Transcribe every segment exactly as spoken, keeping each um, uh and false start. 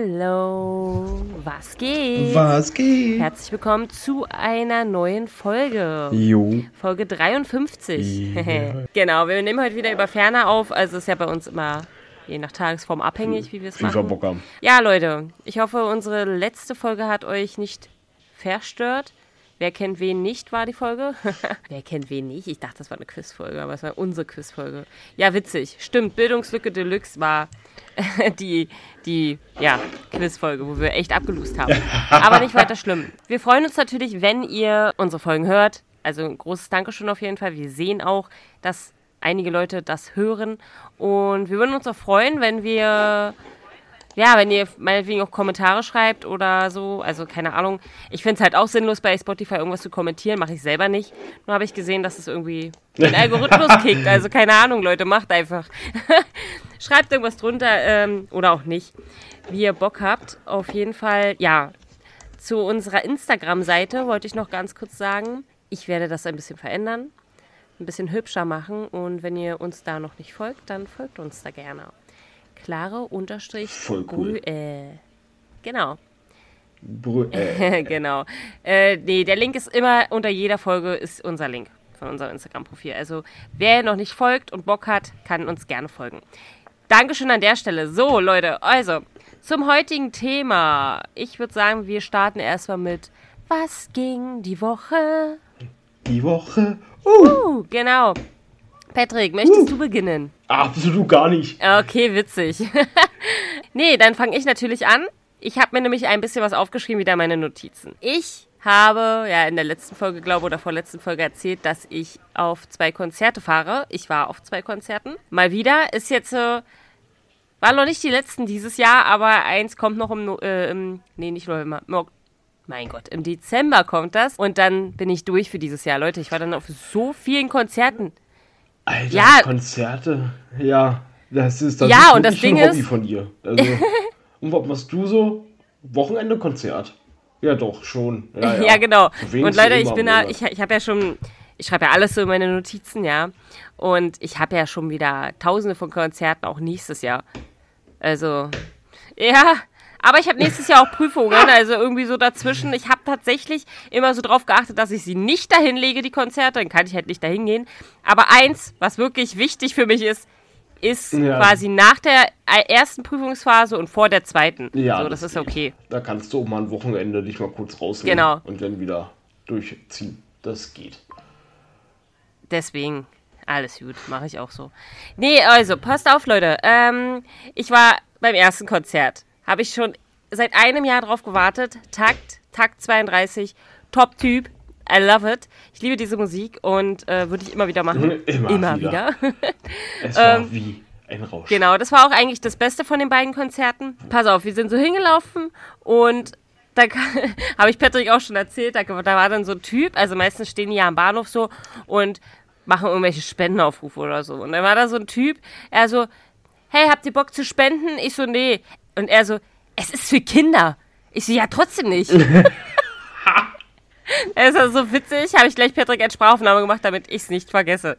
Hallo, was geht? Was geht? Herzlich willkommen zu einer neuen Folge. Jo. Folge dreiundfünfzig. Ja. Genau, wir nehmen heute wieder über Ferner auf, also ist ja bei uns immer je nach Tagesform abhängig, wie wir es Wie wir machen. Bock haben. Ja, Leute, ich hoffe, unsere letzte Folge hat euch nicht verstört. Wer kennt wen nicht, war die Folge. Wer kennt wen nicht? Ich dachte, das war eine Quizfolge, aber es war unsere Quizfolge. Ja, witzig. Stimmt, Bildungslücke Deluxe war die, die ja, Quizfolge, wo wir echt abgelust haben. Aber nicht weiter schlimm. Wir freuen uns natürlich, wenn ihr unsere Folgen hört. Also ein großes Dankeschön auf jeden Fall. Wir sehen auch, dass einige Leute das hören. Und wir würden uns auch freuen, wenn wir... Ja, wenn ihr meinetwegen auch Kommentare schreibt oder so, also keine Ahnung. Ich finde es halt auch sinnlos, bei Spotify irgendwas zu kommentieren, mache ich selber nicht. Nur habe ich gesehen, dass es irgendwie den Algorithmus kickt, also keine Ahnung, Leute, macht einfach. Schreibt irgendwas drunter ähm, oder auch nicht, wie ihr Bock habt. Auf jeden Fall, ja, zu unserer Instagram-Seite wollte ich noch ganz kurz sagen, ich werde das ein bisschen verändern, ein bisschen hübscher machen und wenn ihr uns da noch nicht folgt, dann folgt uns da gerne. Klare unterstrich Voll cool. Brühe. Genau. Brü- äh. genau. Äh, nee, der Link ist immer, unter jeder Folge ist unser Link von unserem Instagram-Profil. Also wer noch nicht folgt und Bock hat, kann uns gerne folgen. Dankeschön an der Stelle. So, Leute, also zum heutigen Thema. Ich würde sagen, wir starten erstmal mit Was ging die Woche? Die Woche. Uh. Uh, genau. Patrick, möchtest Uh. du beginnen? Absolut gar nicht. Okay, witzig. Nee, dann fange ich natürlich an. Ich habe mir nämlich ein bisschen was aufgeschrieben, wieder meine Notizen. Ich habe ja in der letzten Folge, glaube ich, oder vorletzten Folge erzählt, dass ich auf zwei Konzerte fahre. Ich war auf zwei Konzerten. Mal wieder ist jetzt, äh, waren noch nicht die letzten dieses Jahr, aber eins kommt noch im, äh, im nee, nicht November, no, mein Gott, im Dezember kommt das. Und dann bin ich durch für dieses Jahr. Leute, ich war dann auf so vielen Konzerten. Alter, Ja. Konzerte. Ja, das ist das Ja, ist und das wirklich Ding ein Hobby ist- von dir. Also, und was machst du so? Wochenende Konzert? Ja, doch, schon. Ja, Ja, ja. genau. Wen Und zu Leute, ich immer, bin da, Bruder. ich, ich habe ja schon, ich schreibe ja alles so in meine Notizen, ja. Und ich habe ja schon wieder tausende von Konzerten auch nächstes Jahr. Also, ja. Aber ich habe nächstes Jahr auch Prüfungen, also irgendwie so dazwischen. Ich habe tatsächlich immer so drauf geachtet, dass ich sie nicht dahin lege, die Konzerte. Dann kann ich halt nicht dahin gehen. Aber eins, was wirklich wichtig für mich ist, ist Ja. quasi nach der ersten Prüfungsphase und vor der zweiten. Ja, so, das, ist geht. okay. Da kannst du auch mal ein Wochenende dich mal kurz rausnehmen. Genau. Und dann wieder durchziehen. Das geht. Deswegen, alles gut, mache ich auch so. Nee, also, passt auf, Leute. Ähm, ich war beim ersten Konzert. Habe ich schon seit einem Jahr drauf gewartet. Takt, Takt zweiunddreißig, Top-Typ. I love it. Ich liebe diese Musik und äh, würde ich immer wieder machen. Immer wieder. wieder. Es war Ähm, wie ein Rausch. Genau, das war auch eigentlich das Beste von den beiden Konzerten. Pass auf, wir sind so hingelaufen und da habe ich Patrick auch schon erzählt, da, da war dann so ein Typ, also meistens stehen die ja am Bahnhof so und machen irgendwelche Spendenaufrufe oder so. Und dann war da so ein Typ, er so, hey, habt ihr Bock zu spenden? Ich so, nee. Und er so, es ist für Kinder. Ich so, ja, trotzdem nicht. Er ist also so witzig, habe ich gleich Patrick als Sprachaufnahme gemacht, damit ich es nicht vergesse.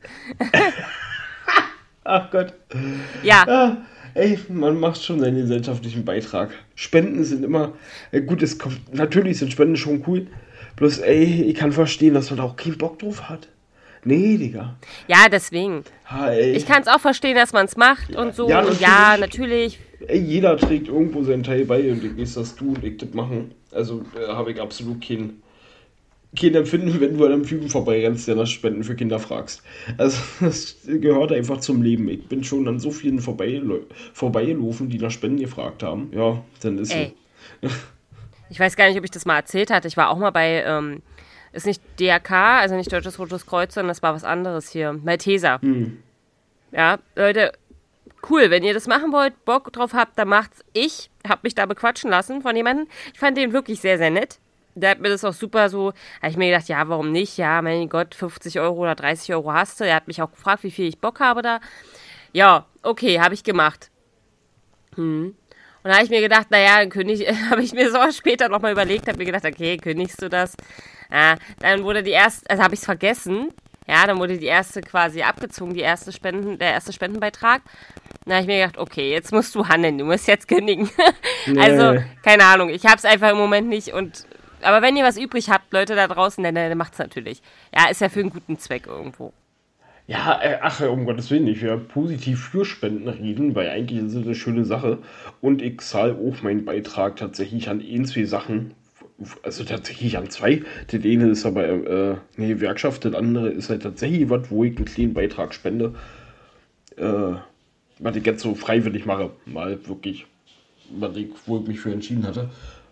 Ach Gott. Ja, Ja, ey, man macht schon seinen gesellschaftlichen Beitrag. Spenden sind immer, äh, gut, es kommt, natürlich sind Spenden schon cool. Bloß, ey, ich kann verstehen, dass man da auch keinen Bock drauf hat. Nee, Digga. ja, deswegen. Ha, ey. Ich kann es auch verstehen, dass man es macht und so. Ja, und ja, natürlich. Ey, jeder trägt irgendwo seinen Teil bei und ich weiß, dass du und ich das machen. Also äh, habe ich absolut kein, kein Empfinden, wenn du an einem Typen vorbeirennst, der nach Spenden für Kinder fragst. Also das gehört einfach zum Leben. Ich bin schon an so vielen vorbeilo- vorbeigelaufen, die nach Spenden gefragt haben. Ja, dann ist Ey. so. Ich weiß gar nicht, ob ich das mal erzählt hatte. Ich war auch mal bei, ähm, ist nicht D R K, also nicht Deutsches Rotes Kreuz, sondern das war was anderes hier. Malteser. Hm. Ja, Leute, cool, wenn ihr das machen wollt, Bock drauf habt, dann macht's. Ich hab mich da bequatschen lassen von jemandem. Ich fand den wirklich sehr, sehr nett. Der hat mir das auch super so, habe ich mir gedacht, ja, warum nicht? Ja, mein Gott, fünfzig Euro oder dreißig Euro hast du. Er hat mich auch gefragt, wie viel ich Bock habe da. Ja, okay, habe ich gemacht. Hm. Und da habe ich mir gedacht, naja, dann kündig, habe ich mir so später nochmal überlegt, habe mir gedacht, okay, kündigst du das? Ja, dann wurde die erste, also habe ich es vergessen. Ja, dann wurde die erste quasi abgezogen, die erste Spenden, der erste Spendenbeitrag. Na, ich mir gedacht, okay, jetzt musst du handeln, du musst jetzt kündigen. Nee. Also, keine Ahnung, ich hab's einfach im Moment nicht und, aber wenn ihr was übrig habt, Leute da draußen, dann, dann macht's natürlich. Ja, ist ja für einen guten Zweck irgendwo. Ja, äh, ach, um Gottes Willen, ich werde positiv für Spenden reden, weil eigentlich ist es eine schöne Sache. Und ich zahle auch meinen Beitrag tatsächlich an ein, zwei Sachen. Also tatsächlich an zwei. Das eine ist aber äh, eine Gewerkschaft, das andere ist halt tatsächlich was, wo ich einen kleinen Beitrag spende. Äh, was ich jetzt so freiwillig mache. Mal wirklich, was ich, wo ich mich für entschieden hatte.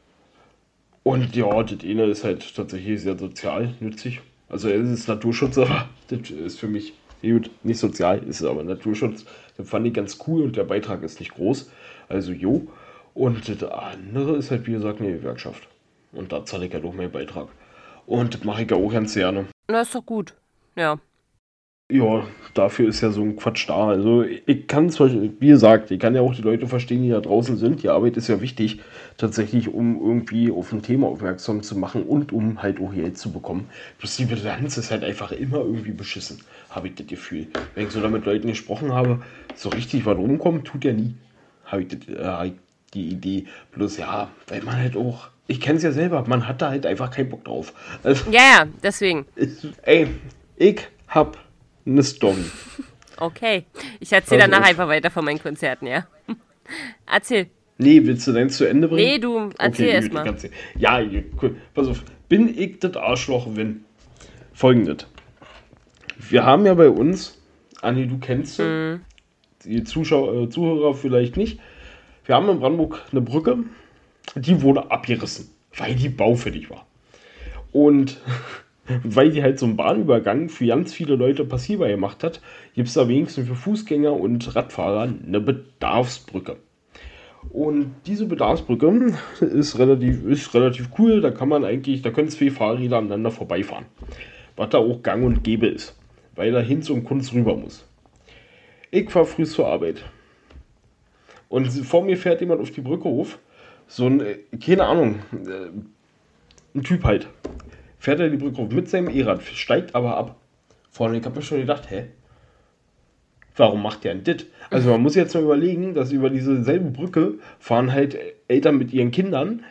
Und ja, das eine ist halt tatsächlich sehr sozial nützlich. Also es ist Naturschutz, aber das ist für mich gut, nicht sozial, ist es aber Naturschutz. Das fand ich ganz cool und der Beitrag ist nicht groß. Also jo. Und das andere ist halt, wie gesagt, eine Gewerkschaft. Und da zahle ich halt auch meinen Beitrag. Und das mache ich ja auch ganz gerne. Na, ist doch gut. Ja. Ja, dafür ist ja so ein Quatsch da. Also ich kann es, wie gesagt, ich kann ja auch die Leute verstehen, die da draußen sind. Die Arbeit ist ja wichtig, tatsächlich, um irgendwie auf ein Thema aufmerksam zu machen und um halt auch Geld zu bekommen. Bloß die Bilanz ist halt einfach immer irgendwie beschissen, habe ich das Gefühl. Wenn ich so da mit Leuten gesprochen habe, so richtig was rumkommt, tut ja nie. Habe ich, das, äh, hab ich die Idee. Bloß ja, weil man halt auch, ich kenne es ja selber, man hat da halt einfach keinen Bock drauf. Also, Ja, ja, deswegen. ich, ey, ich hab eine Story. Okay. Ich erzähle Pass danach auf. einfach weiter von meinen Konzerten, ja. Erzähl. Nee, willst du deins zu Ende bringen? Nee, du erzähl okay, erst gut, mal. kannst du- Ja, gut, cool. Pass auf. Bin ich das Arschloch, wenn? Folgendes. Wir haben ja bei uns, Anni, du kennst sie, Mhm. die Zuschauer, äh, Zuhörer vielleicht nicht. Wir haben in Brandenburg eine Brücke, die wurde abgerissen, weil die baufällig war. Und weil die halt so einen Bahnübergang für ganz viele Leute passierbar gemacht hat, gibt es da wenigstens für Fußgänger und Radfahrer eine Bedarfsbrücke. Und diese Bedarfsbrücke ist relativ, ist relativ cool, da kann man eigentlich, da können zwei Fahrräder aneinander vorbeifahren. Was da auch gang und gäbe ist, weil da Hinz und Kunz rüber muss. Ich fahre früh zur Arbeit. Und vor mir fährt jemand auf die Brücke hoch, so ein, äh, keine Ahnung, äh, ein Typ halt. Fährt er die Brücke hoch mit seinem E-Rad, steigt aber ab. Vorne, ich habe mir schon gedacht, hä? Warum macht der denn das? Also man muss jetzt mal überlegen, dass über diese selbe Brücke fahren halt Eltern mit ihren Kindern,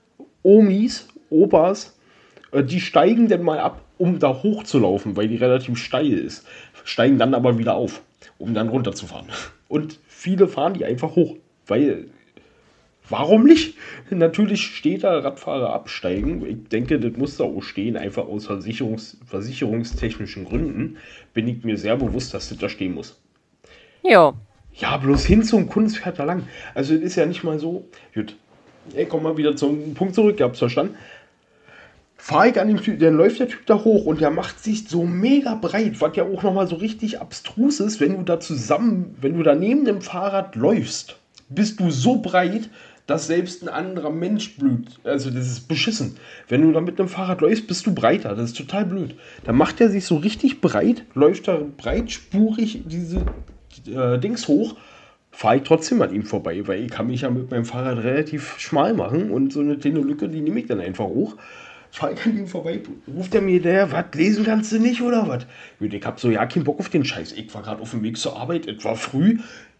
Omis, Opas, äh, die steigen dann mal ab, um da hochzulaufen, weil die relativ steil ist. Steigen dann aber wieder auf, um dann runterzufahren. Und viele fahren die einfach hoch, weil warum nicht? Natürlich steht da Radfahrer absteigen. Ich denke, das muss da auch stehen, einfach aus Versicherungs versicherungstechnischen Gründen bin ich mir sehr bewusst, dass das da stehen muss. Jo. Ja, bloß hin zum Kunst fährt da lang. Also es ist ja nicht mal so. Gut, ey, komm mal wieder zum Punkt zurück, ihr habt's verstanden. Fahr ich an dem Typ, dann läuft der Typ da hoch und der macht sich so mega breit, was ja auch nochmal so richtig abstrus ist, wenn du da zusammen, wenn du da neben dem Fahrrad läufst, bist du so breit, dass selbst ein anderer Mensch blüht. Also das ist beschissen. Wenn du da mit einem Fahrrad läufst, bist du breiter. Das ist total blöd. Dann macht er sich so richtig breit, läuft da breitspurig diese äh, Dings hoch, fahre ich trotzdem an ihm vorbei, weil ich kann mich ja mit meinem Fahrrad relativ schmal machen und so eine kleine Lücke, die nehme ich dann einfach hoch. Fahre ich an ihm vorbei, ruft er mir der, was, lesen kannst du nicht oder was? Gut, ich hab so, ja, keinen Bock auf den Scheiß. Ich war gerade auf dem Weg zur Arbeit, etwa früh.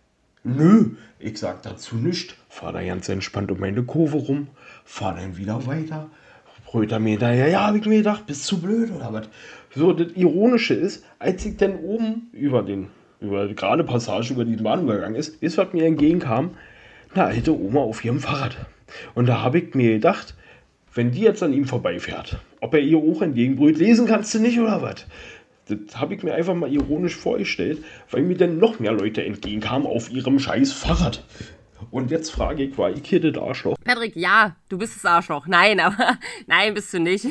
Nö, ich sag dazu nichts. Fahr da ganz entspannt um meine Kurve rum, fahr dann wieder weiter. Brüllt er mir da, ja, ja, hab ich mir gedacht, bist du blöd oder was? So, das Ironische ist, als ich dann oben über den, über die gerade Passage über diesen Bahnübergang ist, ist, was mir entgegenkam, eine alte Oma auf ihrem Fahrrad. Und da habe ich mir gedacht, wenn die jetzt an ihm vorbeifährt, ob er ihr auch entgegenbrüllt, lesen kannst du nicht oder was? Das habe ich mir einfach mal ironisch vorgestellt, weil mir dann noch mehr Leute entgegenkamen auf ihrem scheiß Fahrrad. Und jetzt frage ich, war ich hier das Arschloch? Patrick, ja, du bist das Arschloch. Nein, aber nein, bist du nicht.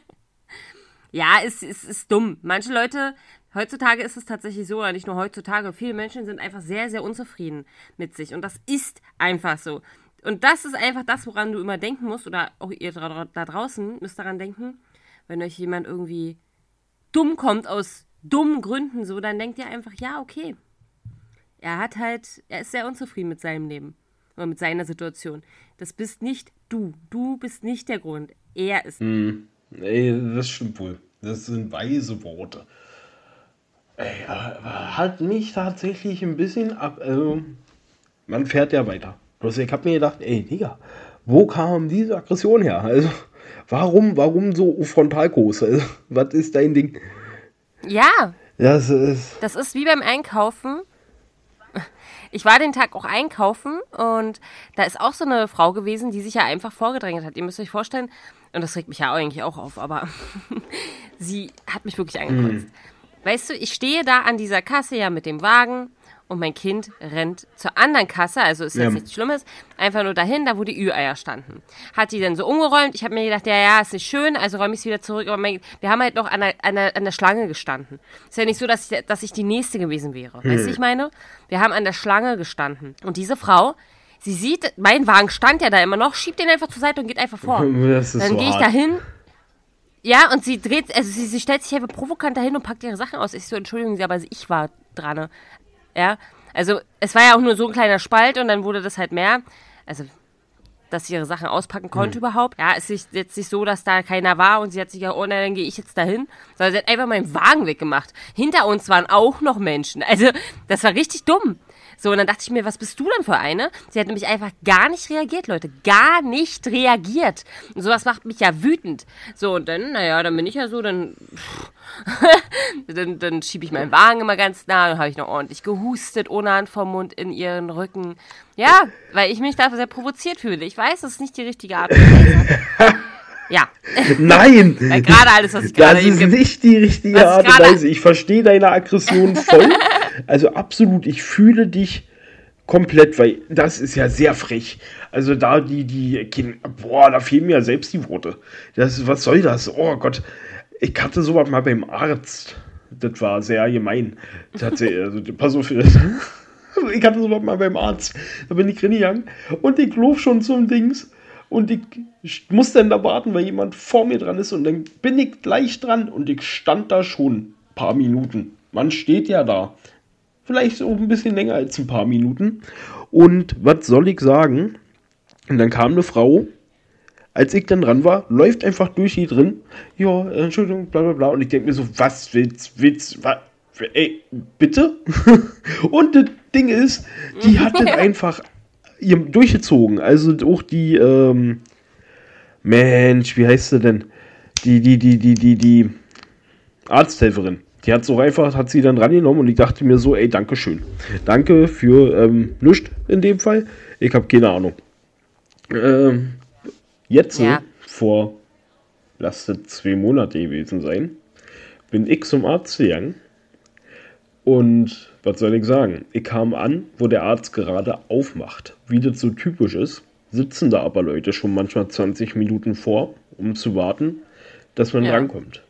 Ja, es ist, ist, ist dumm. Manche Leute, heutzutage ist es tatsächlich so, oder nicht nur heutzutage, viele Menschen sind einfach sehr, sehr unzufrieden mit sich. Und das ist einfach so. Und das ist einfach das, woran du immer denken musst, oder auch ihr da, da draußen müsst daran denken, wenn euch jemand irgendwie dumm kommt aus dummen Gründen so, dann denkt ihr einfach, ja, okay. Er hat halt, er ist sehr unzufrieden mit seinem Leben oder mit seiner Situation. Das bist nicht du. Du bist nicht der Grund. Er ist. Hm, ey, das stimmt wohl. Das sind weise Worte. Ey, aber hat mich tatsächlich ein bisschen ab. Also, man fährt ja weiter. Bloß ich hab mir gedacht, ey, Digga, wo kam diese Aggression her? Also, warum, warum so Frontalkurs? Also, was ist dein Ding? Ja. Das ist. Das ist wie beim Einkaufen. Ich war den Tag auch einkaufen und da ist auch so eine Frau gewesen, die sich ja einfach vorgedrängelt hat. Ihr müsst euch vorstellen, und das regt mich ja eigentlich auch auf, aber sie hat mich wirklich angekotzt. Mhm. Weißt du, ich stehe da an dieser Kasse ja mit dem Wagen und mein Kind rennt zur anderen Kasse, also ist jetzt ja nichts Schlimmes, einfach nur dahin, da wo die Ü-Eier standen. Hat die dann so umgeräumt, ich habe mir gedacht, ja, ja, ist nicht schön, also räume ich es wieder zurück, aber mein, wir haben halt noch an der, an, der, an der Schlange gestanden. Ist ja nicht so, dass ich, dass ich die Nächste gewesen wäre, hm. weißt du, ich meine? Wir haben an der Schlange gestanden und diese Frau, sie sieht, mein Wagen stand ja da immer noch, schiebt den einfach zur Seite und geht einfach vor. Das ist dann so gehe ich hart. dahin. Ja, und sie dreht, also sie, sie stellt sich einfach provokant dahin und packt ihre Sachen aus. Ich so, Entschuldigung, Sie, aber ich war dran, ne? Ja, also es war ja auch nur so ein kleiner Spalt und dann wurde das halt mehr. Also, dass sie ihre Sachen auspacken konnte mhm. überhaupt. Ja, es ist jetzt nicht so, dass da keiner war und sie hat sich ja, oh nein, dann gehe ich jetzt dahin. Sondern sie hat einfach meinen Wagen weggemacht. Hinter uns waren auch noch Menschen. Also, das war richtig dumm. So, und dann dachte ich mir, was bist du denn für eine? Sie hat nämlich einfach gar nicht reagiert, Leute. Gar nicht reagiert. Und sowas macht mich ja wütend. So, und dann, naja, dann bin ich ja so, dann, dann, dann schiebe ich meinen Wagen immer ganz nah. Dann habe ich noch ordentlich gehustet, ohne Hand vom Mund in ihren Rücken. Ja, weil ich mich da sehr provoziert fühle. Ich weiß, das ist nicht die richtige Art und Weise. Ja. Nein! Weil gerade alles, was ich gerade Das ist nicht die richtige Art und Weise. Ich verstehe deine Aggression voll. Also absolut, ich fühle dich komplett, weil das ist ja sehr frech. Also da die, die Kinder, boah, da fehlen mir ja selbst die Worte. Das, was soll das? Oh Gott, ich hatte sowas mal beim Arzt. Das war sehr gemein. Tatsächlich, also, pass auf, ich hatte sowas mal beim Arzt. Da bin ich reingegangen und ich lief schon zum Dings. Und ich muss dann da warten, weil jemand vor mir dran ist. Und dann bin ich gleich dran. Und ich stand da schon ein paar Minuten. Man steht ja da. Vielleicht so ein bisschen länger als ein paar Minuten. Und was soll ich sagen? Und dann kam eine Frau, als ich dann dran war, läuft einfach durch hier drin. Ja, Entschuldigung, bla bla bla. Und ich denke mir so, was willst, willst, was? Ey, bitte? Und das Ding ist, die hat das einfach durchgezogen. Also auch die, ähm, Mensch, wie heißt sie denn? Die, die, die, die, die, die Arzthelferin. Die hat so einfach, hat sie dann rangenommen und ich dachte mir so, ey, danke schön. Danke für, ähm, nichts in dem Fall. Ich habe keine Ahnung. Ähm, jetzt, ja. vor, lass es zwei Monate gewesen sein, bin ich zum Arzt gegangen und was soll ich sagen? Ich kam an, wo der Arzt gerade aufmacht. Wie das so typisch ist, sitzen da aber Leute schon manchmal zwanzig Minuten vor, um zu warten, dass man ja. rankommt.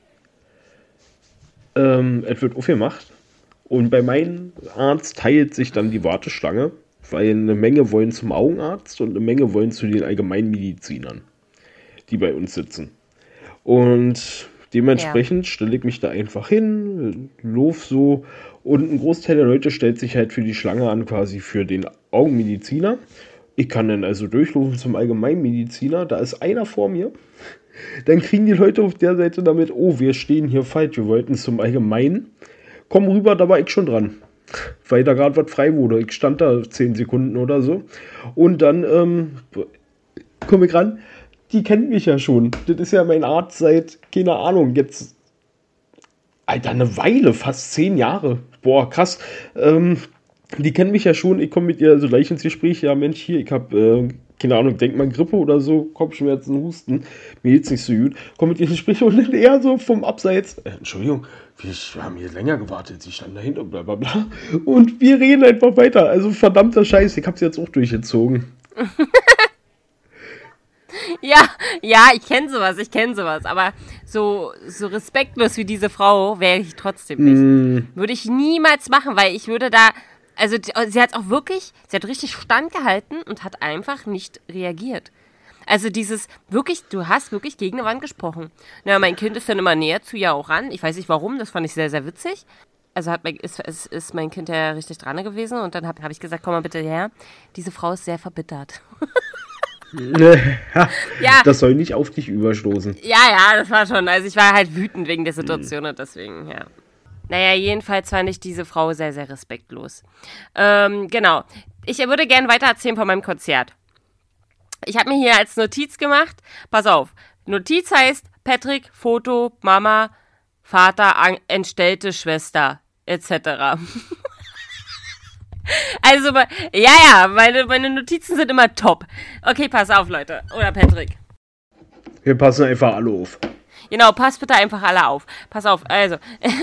Ähm, es wird aufgemacht und bei meinem Arzt teilt sich dann die Warteschlange, weil eine Menge wollen zum Augenarzt und eine Menge wollen zu den Allgemeinmedizinern, die bei uns sitzen. Und dementsprechend ja. stelle ich mich da einfach hin, lauf so und ein Großteil der Leute stellt sich halt für die Schlange an, quasi für den Augenmediziner. Ich kann dann also durchlaufen zum Allgemeinmediziner, da ist einer vor mir. Dann kriegen die Leute auf der Seite damit, oh, wir stehen hier falsch, wir wollten zum Allgemeinen. Komm rüber, da war ich schon dran. Weil da gerade was frei wurde. Ich stand da zehn Sekunden oder so. Und dann ähm, komme ich ran. Die kennt mich ja schon. Das ist ja mein Arzt seit, keine Ahnung, jetzt, Alter, eine Weile, fast zehn Jahre. Boah, krass. Ähm, die kennen mich ja schon. Ich komme mit ihr so gleich ins Gespräch. Ja, Mensch, hier, ich habe, äh, keine Ahnung, denk mal Grippe oder so, Kopfschmerzen, Husten. Mir geht's nicht so gut. Komm mit ihr ins Gespräch und dann eher so vom Abseits. Äh, Entschuldigung, wir haben hier länger gewartet. Sie standen dahinter, bla bla bla. Und wir reden einfach weiter. Also verdammter Scheiß, ich hab's jetzt auch durchgezogen. Ja, ja, ich kenne sowas, ich kenne sowas. Aber so, so respektlos wie diese Frau wäre ich trotzdem nicht. Mm. Würde ich niemals machen, weil ich würde da... Also sie hat auch wirklich, sie hat richtig standgehalten und hat einfach nicht reagiert. Also dieses, wirklich, du hast wirklich gegen eine Wand gesprochen. Na, mein Kind ist dann immer näher zu ihr auch ran. Ich weiß nicht warum, das fand ich sehr, sehr witzig. Also hat mein, ist, ist, ist mein Kind ja richtig dran gewesen und dann habe hab ich gesagt, komm mal bitte her. Diese Frau ist sehr verbittert. Ja. Das soll nicht auf dich überstoßen. Ja, ja, das war schon, also ich war halt wütend wegen der Situation hm. und deswegen, ja. Naja, jedenfalls fand ich diese Frau sehr, sehr respektlos. Ähm, genau. Ich würde gerne weiter erzählen von meinem Konzert. Ich habe mir hier als Notiz gemacht, pass auf, Notiz heißt Patrick, Foto, Mama, Vater, an, entstellte Schwester, et cetera. Also, ja, ja, meine, meine Notizen sind immer top. Okay, pass auf, Leute. Oder Patrick. Wir passen einfach alle auf. Genau, passt bitte einfach alle auf. Pass auf, also.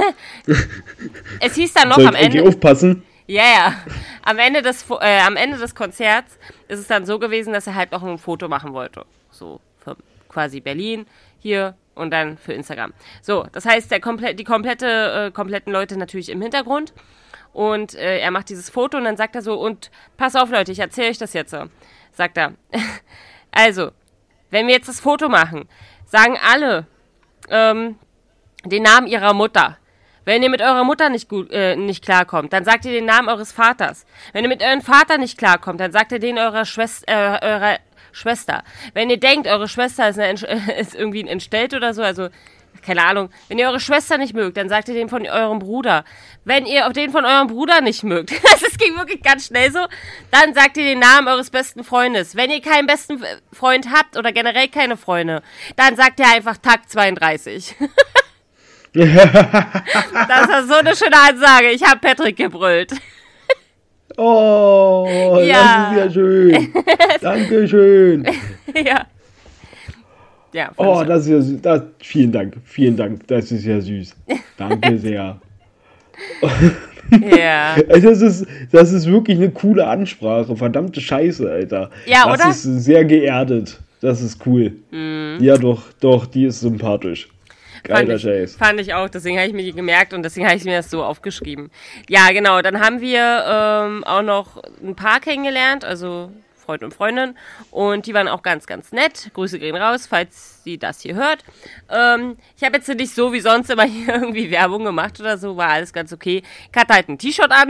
Es hieß dann noch Soll am Ende. Ich aufpassen? Ja, ja. Am Ende des, äh, am Ende des Konzerts ist es dann so gewesen, dass er halt noch ein Foto machen wollte. So, für quasi Berlin hier und dann für Instagram. So, das heißt, der komple- die komplette, äh, kompletten Leute natürlich im Hintergrund. Und äh, er macht dieses Foto und dann sagt er so, und pass auf, Leute, ich erzähle euch das jetzt so. Sagt er. Also, wenn wir jetzt das Foto machen, sagen alle ähm, den Namen ihrer Mutter. Wenn ihr mit eurer Mutter nicht gut äh, nicht klarkommt, dann sagt ihr den Namen eures Vaters. Wenn ihr mit eurem Vater nicht klarkommt, dann sagt ihr den eurer Schwester, äh, eurer Schwester. Wenn ihr denkt, eure Schwester ist, eine, ist irgendwie ein Entstellt oder so, also keine Ahnung. Wenn ihr eure Schwester nicht mögt, dann sagt ihr den von eurem Bruder. Wenn ihr den von eurem Bruder nicht mögt, das ging wirklich ganz schnell so, dann sagt ihr den Namen eures besten Freundes. Wenn ihr keinen besten Freund habt oder generell keine Freunde, dann sagt ihr einfach Tag zweiunddreißig. Das war so eine schöne Ansage. Ich habe Patrick gebrüllt. Oh, ja. Das ist ja schön. Dankeschön. Ja. Ja, oh, das ist ja das, vielen Dank, vielen Dank, das ist ja süß. Danke sehr. Ja. Also das ist, das ist wirklich eine coole Ansprache, verdammte Scheiße, Alter. Ja, das oder? Das ist sehr geerdet, das ist cool. Mhm. Ja, doch, doch, die ist sympathisch. Geiler fand Scheiß. Ich, fand ich auch, deswegen habe ich mir die gemerkt und deswegen habe ich mir das so aufgeschrieben. Ja, genau, dann haben wir ähm, auch noch ein Paar kennengelernt, also Freund und Freundin, und die waren auch ganz, ganz nett. Grüße gehen raus, falls sie das hier hört. Ähm, ich habe jetzt nicht so wie sonst immer hier irgendwie Werbung gemacht oder so, war alles ganz okay. Ich hatte halt ein T-Shirt an.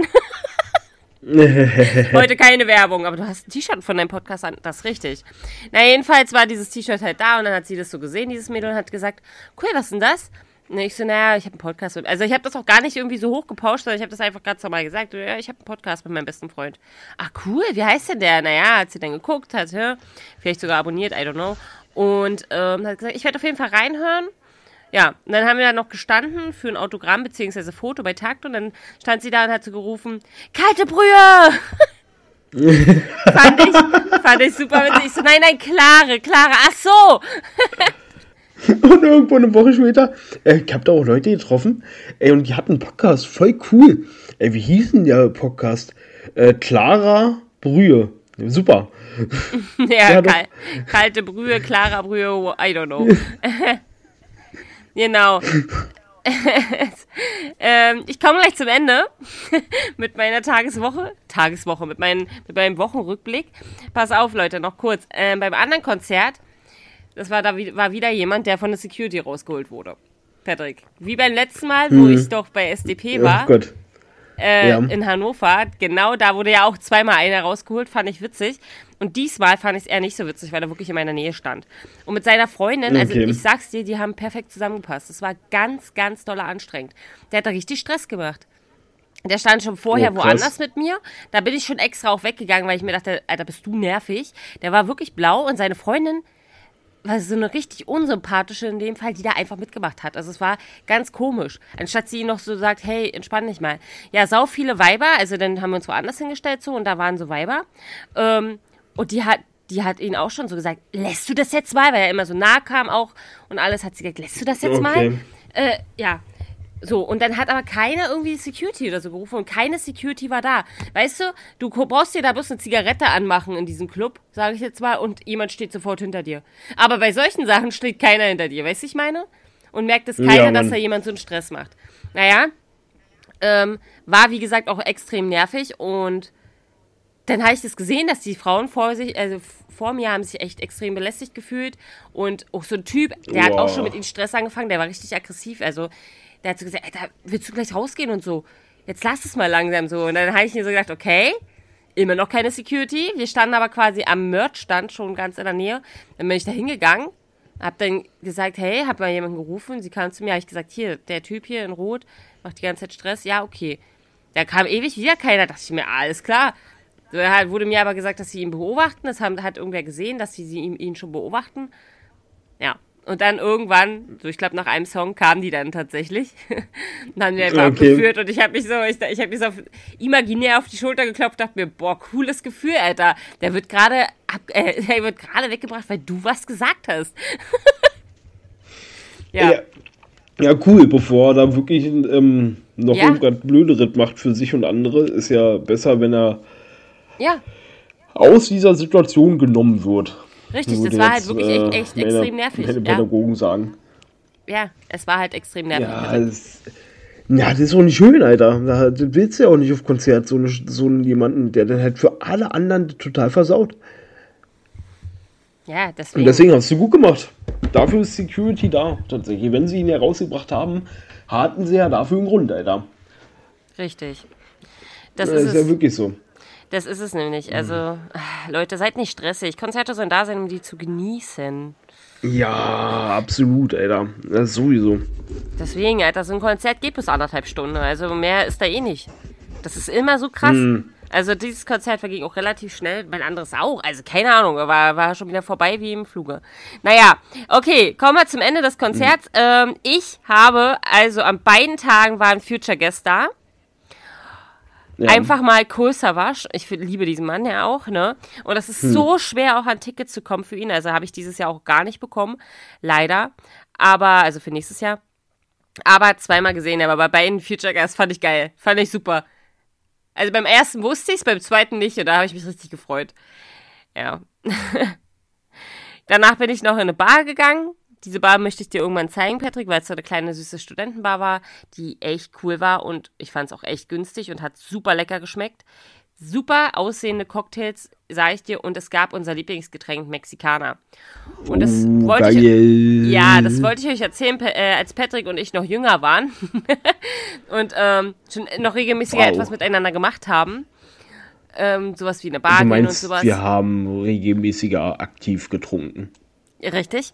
Heute keine Werbung, aber du hast ein T-Shirt von deinem Podcast an, das ist richtig. Na, jedenfalls war dieses T-Shirt halt da und dann hat sie das so gesehen, dieses Mädel, und hat gesagt, cool, was ist denn das? Und ich so, naja, ich habe einen Podcast. Mit, also ich habe das auch gar nicht irgendwie so hoch gepauscht, sondern ich habe das einfach ganz normal gesagt. Ja, ich habe einen Podcast mit meinem besten Freund. Ach cool, wie heißt denn der? Naja, hat sie dann geguckt, hat ja, vielleicht sogar abonniert, I don't know. Und ähm, hat gesagt, ich werde auf jeden Fall reinhören. Ja, und dann haben wir da noch gestanden für ein Autogramm bzw. Foto bei Takt und dann stand sie da und hat so gerufen, kalte Brühe! fand, ich, fand ich super witzig. Ich so, nein, nein, klare, klare, ach so! Und irgendwo eine Woche später, äh, ich hab da auch Leute getroffen, ey, und die hatten einen Podcast, voll cool. Ey, wie hieß denn der Podcast? Äh, Clara Brühe. Super. Ja, ja kal- kalte Brühe, Clara Brühe, I don't know. Genau. ähm, ich komme gleich zum Ende mit meiner Tageswoche. Tageswoche, mit, meinen, mit meinem Wochenrückblick. Pass auf, Leute, noch kurz. Ähm, beim anderen Konzert, das war da war wieder jemand, der von der Security rausgeholt wurde. Patrick. Wie beim letzten Mal, wo hm. ich doch bei S D P war. Oh Gott. Äh, ja. In Hannover, genau, da wurde ja auch zweimal einer rausgeholt, fand ich witzig. Und diesmal fand ich es eher nicht so witzig, weil er wirklich in meiner Nähe stand. Und mit seiner Freundin, also okay. Ich sag's dir, die haben perfekt zusammengepasst. Das war ganz, ganz doll anstrengend. Der hat da richtig Stress gemacht. Der stand schon vorher oh, woanders mit mir. Da bin ich schon extra auch weggegangen, weil ich mir dachte, Alter, bist du nervig. Der war wirklich blau und seine Freundin war so eine richtig unsympathische in dem Fall, die da einfach mitgemacht hat. Also es war ganz komisch. Anstatt sie noch so sagt, hey, entspann dich mal. Ja, sau viele Weiber, also dann haben wir uns woanders hingestellt so und da waren so Weiber. Ähm, und die hat, die hat ihn auch schon so gesagt, lässt du das jetzt mal? Weil er immer so nah kam auch und alles, hat sie gesagt, lässt du das jetzt okay. mal? Äh, ja. So, und dann hat aber keiner irgendwie Security oder so gerufen und keine Security war da. Weißt du, du brauchst dir da bloß eine Zigarette anmachen in diesem Club, sage ich jetzt mal, und jemand steht sofort hinter dir. Aber bei solchen Sachen steht keiner hinter dir, weißt du, ich meine? Und merkt es keiner, ja, dass da jemand so einen Stress macht. Naja, ähm, war wie gesagt auch extrem nervig und dann habe ich das gesehen, dass die Frauen vor sich, also vor mir haben sich echt extrem belästigt gefühlt und auch so ein Typ, der wow. hat auch schon mit ihnen Stress angefangen, der war richtig aggressiv, also der hat so gesagt, Alter, willst du gleich rausgehen und so? Jetzt lass es mal langsam so. Und dann habe ich mir so gedacht, okay, immer noch keine Security. Wir standen aber quasi am Merch-Stand schon ganz in der Nähe. Dann bin ich da hingegangen, hab dann gesagt, hey, hab mal jemanden gerufen. Sie kam zu mir, habe ich gesagt, hier, der Typ hier in Rot macht die ganze Zeit Stress, ja, okay. Da kam ewig wieder keiner, dachte ich mir, alles klar. Da wurde mir aber gesagt, dass sie ihn beobachten, das haben, hat irgendwer gesehen, dass sie, sie ihn, ihn schon beobachten. Ja, und dann irgendwann, so ich glaube nach einem Song, kamen die dann tatsächlich. Und haben mir einfach Okay. abgeführt und ich habe mich so, ich, ich habe mich so auf, imaginär auf die Schulter geklopft, dachte mir, boah, cooles Gefühl, Alter. Der wird gerade ab, äh, der wird gerade weggebracht, weil du was gesagt hast. ja. Ja. Ja, cool, bevor er da wirklich ähm, noch Ja. irgendwas Blöderes macht für sich und andere, ist ja besser, wenn er Ja, aus dieser Situation genommen wird. richtig, Würde das war halt jetzt, wirklich echt, echt meine, extrem nervig. Meine Ja, Pädagogen sagen. ja, es war halt extrem nervig. Ja, das, ja, das ist auch nicht schön, Alter. Da das willst du ja auch nicht auf Konzert, so, eine, so einen jemanden, der dann halt für alle anderen total versaut. Ja, Und deswegen. deswegen hast du gut gemacht. Dafür ist Security da, tatsächlich. Wenn sie ihn ja rausgebracht haben, hatten sie ja dafür einen Grund, Alter. Richtig. Das Das ist ist ja es. wirklich so. Das ist es nämlich. Also, ah, Leute, seid nicht stressig. Konzerte sollen da sein, um die zu genießen. Ja, absolut, Alter. Das ist sowieso. Deswegen, Alter, so ein Konzert geht bis anderthalb Stunden. Also mehr ist da eh nicht. Das ist immer so krass. Also dieses Konzert verging auch relativ schnell, mein anderes auch. Also keine Ahnung, war, war schon wieder vorbei wie im Fluge. Naja, okay, kommen wir zum Ende des Konzerts. Ähm, ich habe, also an beiden Tagen waren Future Guests da. Ja. Einfach mal Kohl Savas. Ich find- liebe diesen Mann ja auch, ne? Und das ist so schwer, auch an Tickets zu kommen für ihn. Also habe ich dieses Jahr auch gar nicht bekommen. Leider. Aber, also für nächstes Jahr. Aber zweimal gesehen. Aber bei beiden Future Guests fand ich geil. Fand ich super. Also beim ersten wusste ich es, beim zweiten nicht. Und da habe ich mich richtig gefreut. Ja. Danach bin ich noch in eine Bar gegangen. Diese Bar möchte ich dir irgendwann zeigen, Patrick, weil es so eine kleine süße Studentenbar war, die echt cool war und ich fand es auch echt günstig und hat super lecker geschmeckt. Super aussehende Cocktails, sage ich dir, und es gab unser Lieblingsgetränk Mexikaner. Und das Oh, wollte ich, geil. ja, das wollte ich euch erzählen, Pa- äh, als Patrick und ich noch jünger waren und ähm, schon noch regelmäßiger Wow. etwas miteinander gemacht haben. Ähm, sowas wie eine Bar Du gehen und meinst, sowas. wir haben regelmäßiger aktiv getrunken. Richtig.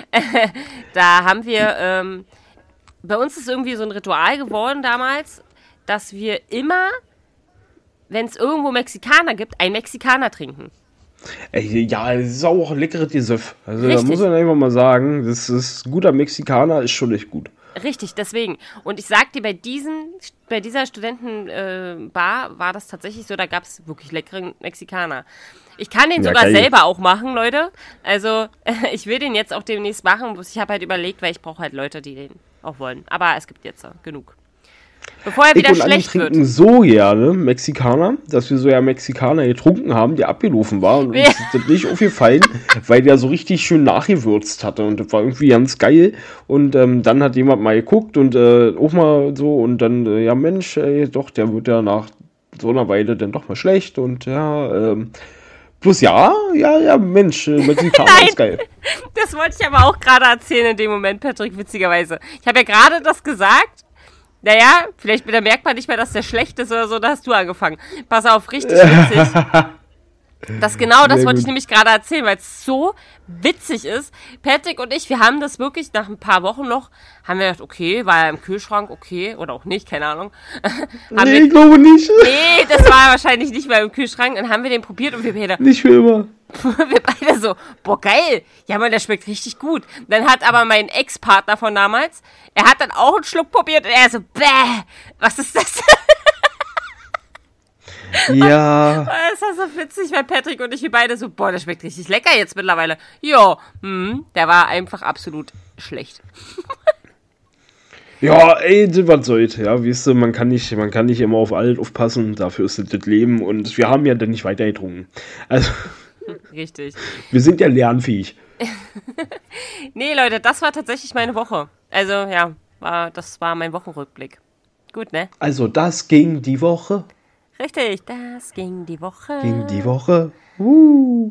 Da haben wir, ähm, bei uns ist irgendwie so ein Ritual geworden damals, dass wir immer, wenn es irgendwo Mexikaner gibt, einen Mexikaner trinken. Ey, ja, es ist auch ein leckeres Gesöff. Also da Richtig. muss man einfach mal sagen, das ist guter Mexikaner, ist schon echt gut. Richtig, deswegen. Und ich sag dir, bei diesen, bei dieser Studentenbar äh, Bar war das tatsächlich so, da gab es wirklich leckeren Mexikaner. Ich kann den Ja, sogar geil. selber auch machen, Leute. Also ich will den jetzt auch demnächst machen. Ich habe halt überlegt, weil ich brauche halt Leute, die den auch wollen. Aber es gibt jetzt äh, genug. Bevor er Ich wieder und Andi schlecht trinken wird. so gerne Mexikaner, dass wir so ja Mexikaner getrunken haben, der abgelaufen war und uns Ja. ist das nicht aufgefallen, weil der so richtig schön nachgewürzt hatte und das war irgendwie ganz geil und ähm, dann hat jemand mal geguckt und äh, auch mal so und dann, äh, ja Mensch, ey, doch, der wird ja nach so einer Weile dann doch mal schlecht und ja, ähm, plus ja, ja, ja, Mensch, äh, Mexikaner Nein. ist geil. Das wollte ich aber auch gerade erzählen in dem Moment, Patrick, witzigerweise. Ich habe ja gerade das gesagt. Naja, vielleicht da merkt man nicht mehr, dass der schlecht ist oder so, da hast du angefangen. Pass auf, richtig witzig. Das genau, das Sehr wollte gut. ich nämlich gerade erzählen, weil es so witzig ist. Patrick und ich, wir haben das wirklich nach ein paar Wochen noch, haben wir gedacht, okay, war ja im Kühlschrank, okay, oder auch nicht, keine Ahnung. haben Nee, wir, ich glaube nicht. nee, das war wahrscheinlich nicht mehr im Kühlschrank. Dann haben wir den probiert und wir beide, Nicht für immer. wir beide so, boah, geil. Ja, Mann, der schmeckt richtig gut. Dann hat aber mein Ex-Partner von damals, er hat dann auch einen Schluck probiert und er so, bäh, was ist das? Ja. Das war so witzig, weil Patrick und ich, wir beide so, boah, der schmeckt richtig lecker jetzt mittlerweile. Ja, hm, der war einfach absolut schlecht. Ja, ey, das was soll's, ja, weißt du, man kann nicht, man kann nicht immer auf alles aufpassen, dafür ist das das Leben und wir haben ja dann nicht weiter getrunken. Also, Richtig. wir sind ja lernfähig. Nee, Leute, das war tatsächlich meine Woche. Also, ja, war, das war mein Wochenrückblick. Gut, ne? Also, das ging die Woche, Richtig, das ging die Woche. ging die Woche. Uh.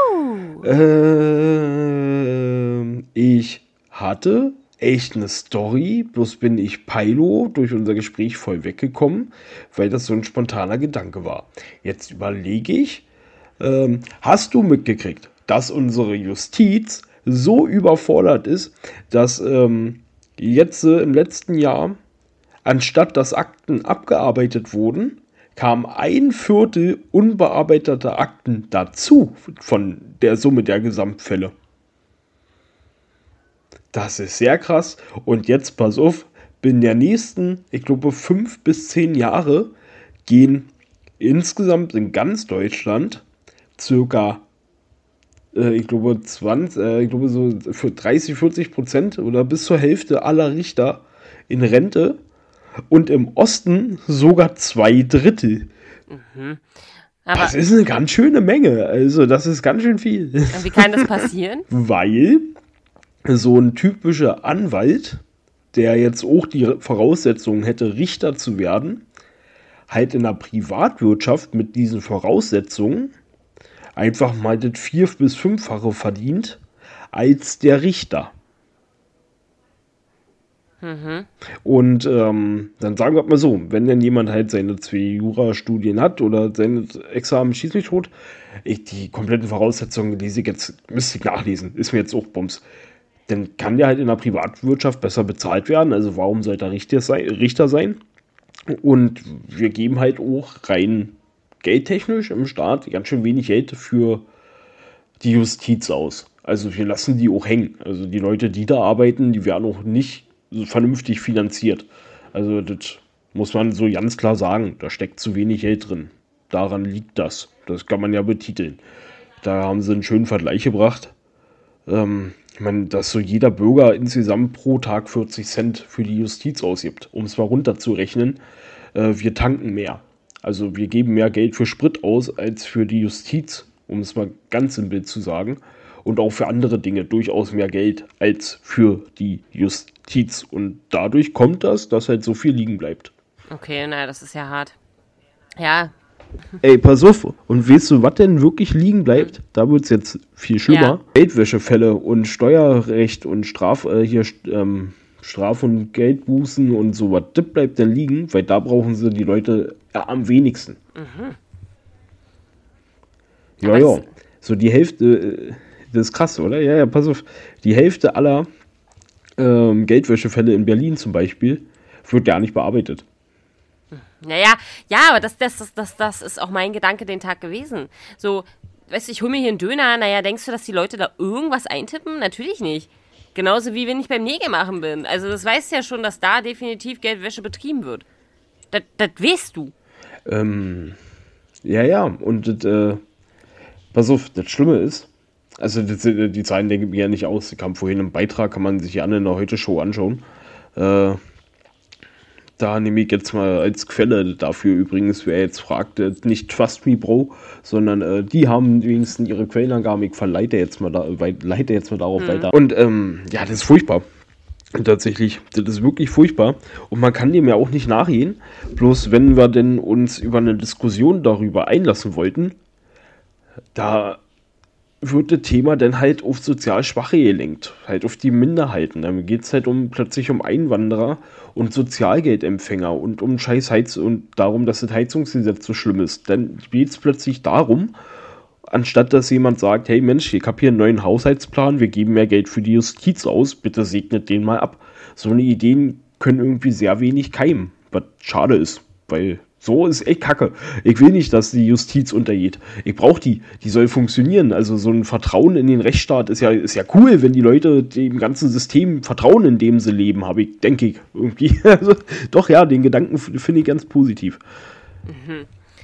Ähm, ich hatte echt eine Story, bloß bin ich Pilo durch unser Gespräch voll weggekommen, weil das so ein spontaner Gedanke war. Jetzt überlege ich, ähm, hast du mitgekriegt, dass unsere Justiz so überfordert ist, dass ähm, jetzt äh, im letzten Jahr, anstatt dass Akten abgearbeitet wurden, kam ein Viertel unbearbeiteter Akten dazu von der Summe der Gesamtfälle. Das ist sehr krass. Und jetzt pass auf, in der nächsten, ich glaube, fünf bis zehn Jahre gehen insgesamt in ganz Deutschland circa, äh, ich glaube, zwanzig, äh, ich glaube so für dreißig, vierzig Prozent oder bis zur Hälfte aller Richter in Rente und im Osten sogar zwei Drittel. Mhm. Aber das ist eine ganz schöne Menge. Also das ist ganz schön viel. Wie kann das passieren? Weil so ein typischer Anwalt, der jetzt auch die Voraussetzungen hätte, Richter zu werden, halt in der Privatwirtschaft mit diesen Voraussetzungen einfach mal das vier- bis fünffache verdient als der Richter. Mhm. Und ähm, dann sagen wir mal so, wenn denn jemand halt seine zwei Jurastudien hat oder seine Examen schießt mich tot, ich die kompletten Voraussetzungen lese ich jetzt, müsste ich nachlesen, ist mir jetzt auch Bums. Dann kann der halt in der Privatwirtschaft besser bezahlt werden, also warum sollte er Richter sein? Richter sein? Und wir geben halt auch rein geldtechnisch im Staat ganz schön wenig Geld für die Justiz aus. Also wir lassen die auch hängen. Also die Leute, die da arbeiten, die werden auch nicht vernünftig finanziert. Also das muss man so ganz klar sagen. Da steckt zu wenig Geld drin. Daran liegt das. Das kann man ja betiteln. Da haben sie einen schönen Vergleich gebracht. Ähm, ich meine, dass so jeder Bürger insgesamt pro Tag vierzig Cent für die Justiz ausgibt. Um es mal runterzurechnen, äh, wir tanken mehr. Also wir geben mehr Geld für Sprit aus als für die Justiz, um es mal ganz simpel zu sagen. Und auch für andere Dinge durchaus mehr Geld als für die Justiz. Und dadurch kommt das, dass halt so viel liegen bleibt. Okay, na, das ist ja hart. Ja. Ey, pass auf. Und weißt du, was denn wirklich liegen bleibt? Da wird es jetzt viel schlimmer. Ja. Geldwäschefälle und Steuerrecht und Straf, äh, hier, ähm, Straf- und Geldbußen und sowas. Das bleibt dann liegen, weil da brauchen sie die Leute ja, am wenigsten. Mhm. Ja, Aber ja. es- So die Hälfte, äh, das ist krass, oder? Ja, ja, pass auf. Die Hälfte aller ähm, Geldwäschefälle in Berlin zum Beispiel wird gar nicht bearbeitet. Naja, ja, aber das, das, das, das, das ist auch mein Gedanke den Tag gewesen. So, weißt du, ich hole mir hier einen Döner, naja, denkst du, dass die Leute da irgendwas eintippen? Natürlich nicht. Genauso wie wenn ich beim Nägel machen bin. Also das weißt ja schon, dass da definitiv Geldwäsche betrieben wird. Das, das weißt du. Ähm, ja, ja, und das, äh, pass auf, das Schlimme ist, also das, die Zahlen denke ich mir ja nicht aus, die kam vorhin im Beitrag, kann man sich ja in der Heute-Show anschauen. Äh, da nehme ich jetzt mal als Quelle dafür übrigens, wer jetzt fragt, äh, nicht Trust Me Bro, sondern äh, die haben wenigstens ihre Quellenangaben, ich verleite jetzt mal, da, weit, leite jetzt mal darauf weiter. Und ähm, ja, das ist furchtbar. Tatsächlich, das ist wirklich furchtbar und man kann dem ja auch nicht nachgehen, bloß wenn wir denn uns über eine Diskussion darüber einlassen wollten, da wird das Thema dann halt auf sozial Schwache gelenkt, halt auf die Minderheiten. Dann geht es halt um plötzlich um Einwanderer und Sozialgeldempfänger und um scheiß Heiz und darum, dass das Heizungsgesetz so schlimm ist. Dann geht es plötzlich darum, anstatt dass jemand sagt, hey Mensch, ich habe hier einen neuen Haushaltsplan, wir geben mehr Geld für die Justiz aus, bitte segnet den mal ab. So eine Ideen können irgendwie sehr wenig keimen, was schade ist, weil so ist echt kacke. Ich will nicht, dass die Justiz untergeht. Ich brauche die, die soll funktionieren. Also so ein Vertrauen in den Rechtsstaat ist ja, ist ja cool, wenn die Leute dem ganzen System vertrauen, in dem sie leben, habe ich, denke ich, irgendwie. Also, doch, ja, den Gedanken finde ich ganz positiv. Mhm.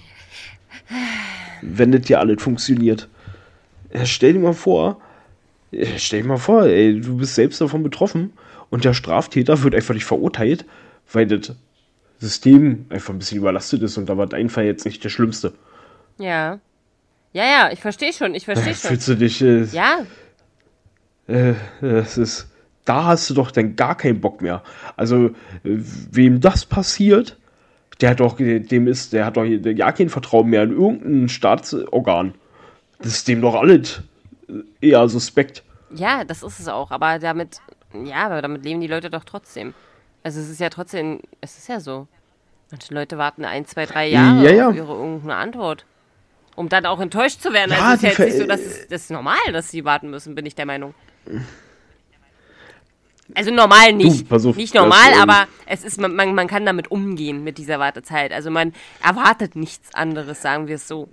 Wenn das ja alles funktioniert. Stell dir mal vor, stell dir mal vor, ey, du bist selbst davon betroffen und der Straftäter wird einfach nicht verurteilt, weil das System einfach ein bisschen überlastet ist und da war dein Fall jetzt nicht der Schlimmste. Ja. Ja, ja, ich verstehe schon, ich verstehe schon. Fühlst du dich, äh, Ja. äh, das ist, da hast du doch dann gar keinen Bock mehr. Also, äh, wem das passiert, der hat doch, dem ist, der hat doch ja kein Vertrauen mehr in irgendein Staatsorgan. Das ist dem doch alles eher suspekt. Ja, das ist es auch, aber damit, ja, aber damit leben die Leute doch trotzdem. Also es ist ja trotzdem, es ist ja so. Manche Leute warten ein, zwei, drei Jahre Ja, ja. auf ihre irgendeine Antwort. Um dann auch enttäuscht zu werden. Ja, Also es ist die ja jetzt Ver- nicht so, dass es, das ist normal, dass sie warten müssen, bin ich der Meinung. Also normal nicht. Du, pass auf, nicht normal, das, ähm, aber es ist, man, man, man kann damit umgehen mit dieser Wartezeit. Also man erwartet nichts anderes, sagen wir es so.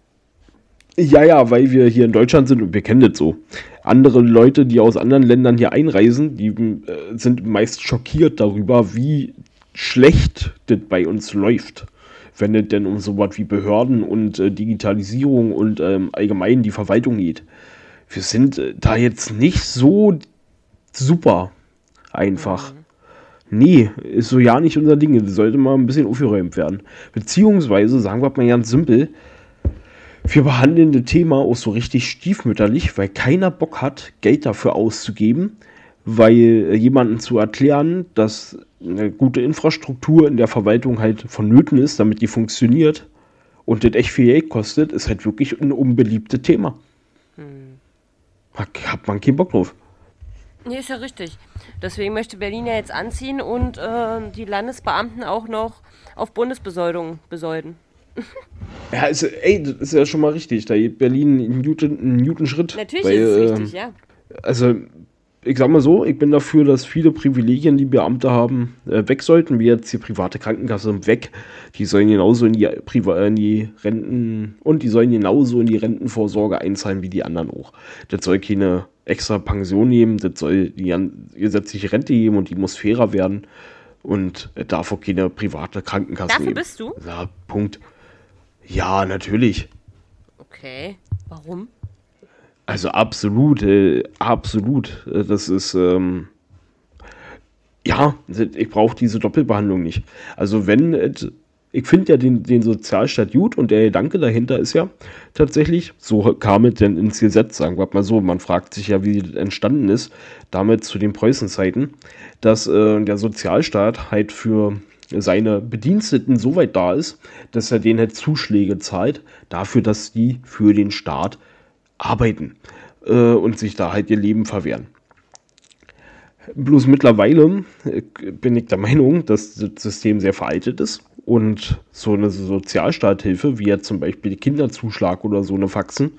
Ja, ja, weil wir hier in Deutschland sind und wir kennen das so. Andere Leute, die aus anderen Ländern hier einreisen, die äh, sind meist schockiert darüber, wie schlecht das bei uns läuft. Wenn es denn um sowas wie Behörden und äh, Digitalisierung und ähm, allgemein die Verwaltung geht. Wir sind äh, da jetzt nicht so super einfach. Mhm. Nee, ist so ja nicht unser Ding. Das sollte mal ein bisschen aufgeräumt werden. Beziehungsweise, sagen wir mal ganz simpel, wir behandeln das Thema auch so richtig stiefmütterlich, weil keiner Bock hat, Geld dafür auszugeben, weil jemandem zu erklären, dass eine gute Infrastruktur in der Verwaltung halt vonnöten ist, damit die funktioniert und das echt viel Geld kostet, ist halt wirklich ein unbeliebtes Thema. Hm. Hat man keinen Bock drauf. Nee, ist ja richtig. Deswegen möchte Berlin ja jetzt anziehen und äh, die Landesbeamten auch noch auf Bundesbesoldung besolden. Ja, ist, ey, das ist ja schon mal richtig. Da geht Berlin einen Newton, einen Newton-Schritt. Natürlich weil, ist es äh, richtig, ja. Also, ich sag mal so, ich bin dafür, dass viele Privilegien, die Beamte haben, äh, weg sollten, wie jetzt die private Krankenkasse weg. Die sollen genauso in die, Priva- in die Renten und die sollen genauso in die Rentenvorsorge einzahlen wie die anderen auch. Das soll keine extra Pension nehmen, das soll die gesetzliche Rente geben und die muss fairer werden und äh, darf auch keine private Krankenkasse Dafür nehmen. Dafür bist du? Ja, Punkt. Ja, natürlich. Okay, warum? Also absolut, äh, absolut. Das ist, ähm, ja, ich brauche diese Doppelbehandlung nicht. Also wenn, äh, ich finde ja den, den Sozialstaat gut und der Gedanke dahinter ist ja tatsächlich, so kam es denn ins Gesetz, sagen wir mal so, man fragt sich ja, wie das entstanden ist, damit zu den Preußenzeiten, dass äh, der Sozialstaat halt für seine Bediensteten so weit da ist, dass er denen halt Zuschläge zahlt, dafür, dass die für den Staat arbeiten äh, und sich da halt ihr Leben verwehren. Bloß mittlerweile äh, bin ich der Meinung, dass das System sehr veraltet ist und so eine Sozialstaathilfe, wie jetzt zum Beispiel der Kinderzuschlag oder so eine Faxen,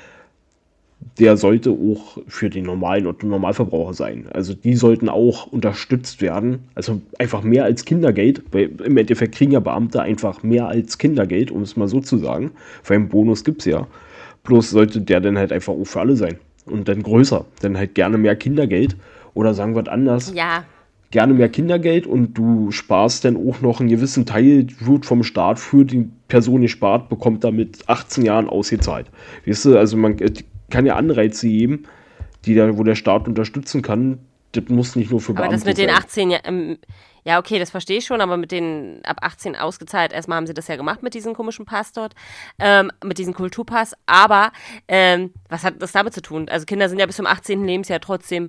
der sollte auch für den normalen Otto Normalverbraucher sein. Also die sollten auch unterstützt werden. Also einfach mehr als Kindergeld. Weil im Endeffekt kriegen ja Beamte einfach mehr als Kindergeld, um es mal so zu sagen. Weil einen Bonus gibt es ja. Bloß sollte der dann halt einfach auch für alle sein. Und dann größer. Dann halt gerne mehr Kindergeld. Oder sagen wir es anders. Ja. Gerne mehr Kindergeld und du sparst dann auch noch einen gewissen Teil, wird vom Staat für die Person gespart, bekommt damit achtzehn Jahren ausgezahlt. Weißt du, also man kann ja Anreize geben, die da, wo der Staat unterstützen kann. Das muss nicht nur für Beamte sein. Aber das mit den achtzehn Jahren, ähm, ja okay, das verstehe ich schon, aber mit den ab achtzehn ausgezahlt, erstmal haben sie das ja gemacht mit diesem komischen Pass dort, ähm, mit diesem Kulturpass, aber ähm, was hat das damit zu tun? Also Kinder sind ja bis zum achtzehnten Lebensjahr trotzdem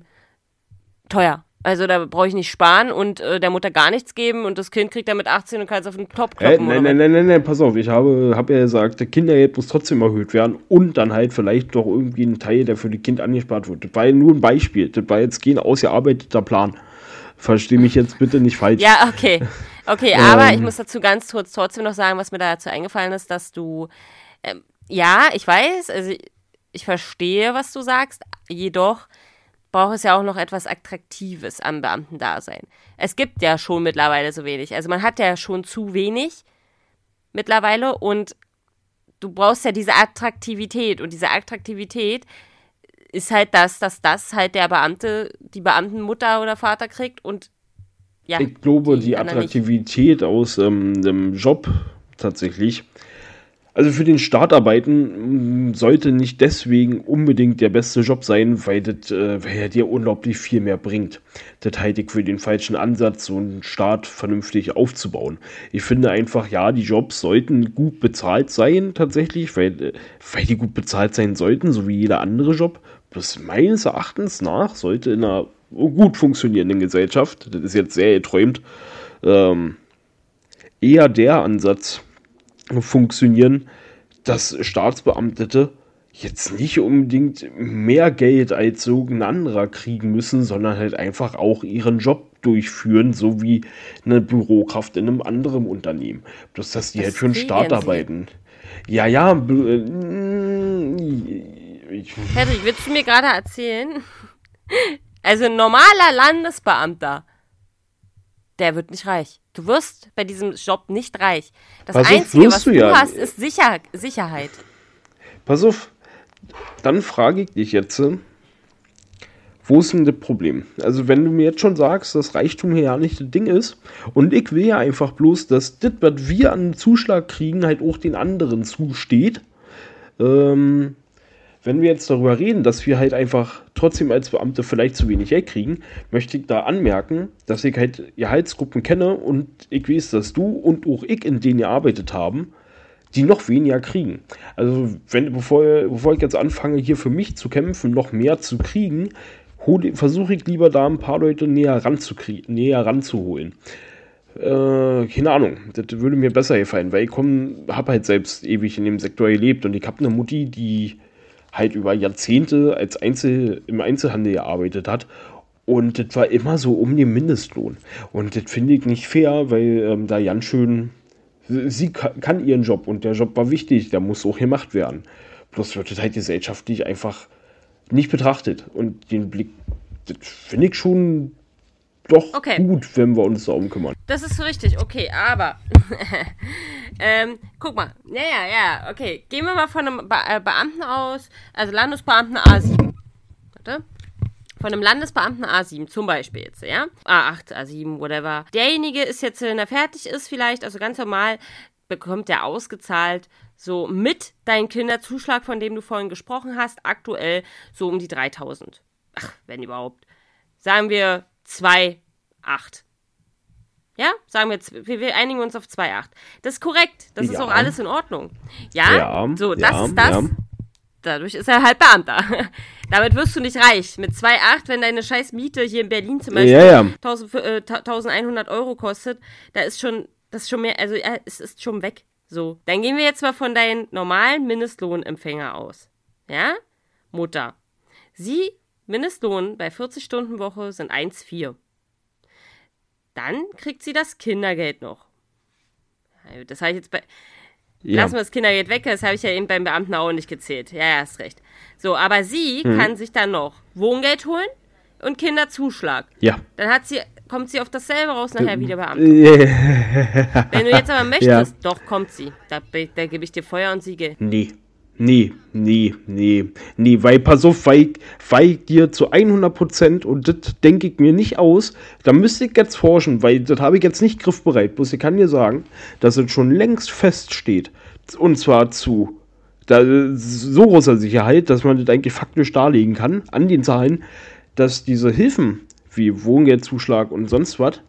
teuer. Also da brauche ich nicht sparen und äh, der Mutter gar nichts geben und das Kind kriegt dann mit achtzehn und kann es auf den Top kloppen. Äh, nein, nein, nein, nein, nein, pass auf, ich habe, habe ja gesagt, der Kindergeld muss trotzdem erhöht werden und dann halt vielleicht doch irgendwie ein Teil, der für die Kind angespart wird. Das war ja nur ein Beispiel, das war jetzt kein ausgearbeiteter Plan. Verstehe mich jetzt bitte nicht falsch. Ja, okay. Okay, ähm, aber ich muss dazu ganz kurz trotzdem noch sagen, was mir dazu eingefallen ist, dass du, ähm, ja, ich weiß, also ich, ich verstehe, was du sagst, jedoch braucht es ja auch noch etwas Attraktives am Beamtendasein. Es gibt ja schon mittlerweile so wenig. Also man hat ja schon zu wenig mittlerweile und du brauchst ja diese Attraktivität und diese Attraktivität ist halt das, dass das halt der Beamte, die Beamtenmutter oder Vater kriegt und ja. Ich glaube, die, die Attraktivität nicht. Aus ähm, dem Job tatsächlich, also für den Staat arbeiten sollte nicht deswegen unbedingt der beste Job sein, weil das äh, weil er dir unglaublich viel mehr bringt. Das halte ich für den falschen Ansatz, so einen Staat vernünftig aufzubauen. Ich finde einfach, ja, die Jobs sollten gut bezahlt sein tatsächlich, weil, weil die gut bezahlt sein sollten, so wie jeder andere Job. Bloß meines Erachtens nach sollte in einer gut funktionierenden Gesellschaft, das ist jetzt sehr geträumt, ähm, eher der Ansatz funktionieren, dass Staatsbeamtete jetzt nicht unbedingt mehr Geld als irgendein anderer kriegen müssen, sondern halt einfach auch ihren Job durchführen, so wie eine Bürokraft in einem anderen Unternehmen. Bloß, dass die das halt für den Staat arbeiten. Ja, ja. Ich, Patrick, willst du mir gerade erzählen, Also ein normaler Landesbeamter, der wird nicht reich. Du wirst bei diesem Job nicht reich. Das Pass auf, Einzige, wirst was du du ja. hast, ist Sicher- Sicherheit. Pass auf, dann frage ich dich jetzt, äh, wo ist denn das Problem? Also wenn du mir jetzt schon sagst, dass Reichtum hier ja nicht das Ding ist und ich will ja einfach bloß, dass das, was wir an Zuschlag kriegen, halt auch den anderen zusteht. Ähm, wenn wir jetzt darüber reden, dass wir halt einfach trotzdem als Beamte vielleicht zu wenig Geld kriegen, möchte ich da anmerken, dass ich halt Gehaltsgruppen kenne und ich weiß, dass du und auch ich in denen gearbeitet haben, die noch weniger kriegen. Also wenn, bevor, bevor ich jetzt anfange, hier für mich zu kämpfen, noch mehr zu kriegen, versuche ich lieber da ein paar Leute näher, ranzukrie- näher ranzuholen. Äh, keine Ahnung, das würde mir besser gefallen, weil ich habe halt selbst ewig in dem Sektor gelebt und ich habe eine Mutti, die halt über Jahrzehnte als Einzel, im Einzelhandel gearbeitet hat und das war immer so um den Mindestlohn. Und das finde ich nicht fair, weil ähm, da ganz schön, sie kann, kann ihren Job und der Job war wichtig, der muss auch gemacht werden. Bloß wird das halt gesellschaftlich einfach nicht betrachtet. Und den Blick, das finde ich schon doch Okay. gut, wenn wir uns darum kümmern. Das ist so richtig, okay, aber ähm, guck mal, ja, ja, ja, okay, gehen wir mal von einem Be- äh, Beamten aus, also Landesbeamten A sieben, warte, von einem Landesbeamten A sieben zum Beispiel jetzt, ja, A acht, A sieben, whatever. Derjenige ist jetzt, wenn er fertig ist vielleicht, also ganz normal, bekommt der ausgezahlt, so mit deinem Kinderzuschlag, von dem du vorhin gesprochen hast, aktuell so um die dreitausend. Ach, wenn überhaupt. Sagen wir zwei Komma acht. Ja, sagen wir jetzt, wir, wir einigen uns auf zwei Komma acht. Das ist korrekt, das Ja. ist auch alles in Ordnung. Ja, Ja, so, das ja, ist das. ja. Dadurch ist er halt Beamter. Damit wirst du nicht reich. Mit zwei Komma acht, wenn deine scheiß Miete hier in Berlin zum Beispiel Ja, ja. tausend, äh, eintausendeinhundert Euro kostet, da ist schon, das ist schon mehr, also ja, es ist schon weg. So, dann gehen wir jetzt mal von deinem normalen Mindestlohnempfänger aus. Ja? Mutter. Sie, Mindestlohn bei vierzig Stunden Woche sind eins Komma vier. Dann kriegt sie das Kindergeld noch. Das habe ich jetzt bei... Ja. Lassen wir das Kindergeld weg, das habe ich ja eben beim Beamten auch nicht gezählt. Ja, ja, hast recht. So, aber sie Hm. kann sich dann noch Wohngeld holen und Kinderzuschlag. Ja. Dann hat sie, kommt sie auf dasselbe raus nachher wieder Beamte. Ja. Wenn du jetzt aber möchtest, Ja. doch, kommt sie. Da, be- da gebe ich dir Feuer und Siegel. Nee. Nee, nee, nee, nee, weil, pass auf, weil, ich- weil ich dir zu hundert Prozent, und das denke ich mir nicht aus, da müsste ich jetzt forschen, weil das habe ich jetzt nicht griffbereit, bloß ich kann dir sagen, dass es schon längst feststeht, und zwar zu da, so großer Sicherheit, dass man das eigentlich faktisch darlegen kann, an den Zahlen, dass diese Hilfen, wie Wohngeldzuschlag und sonst was,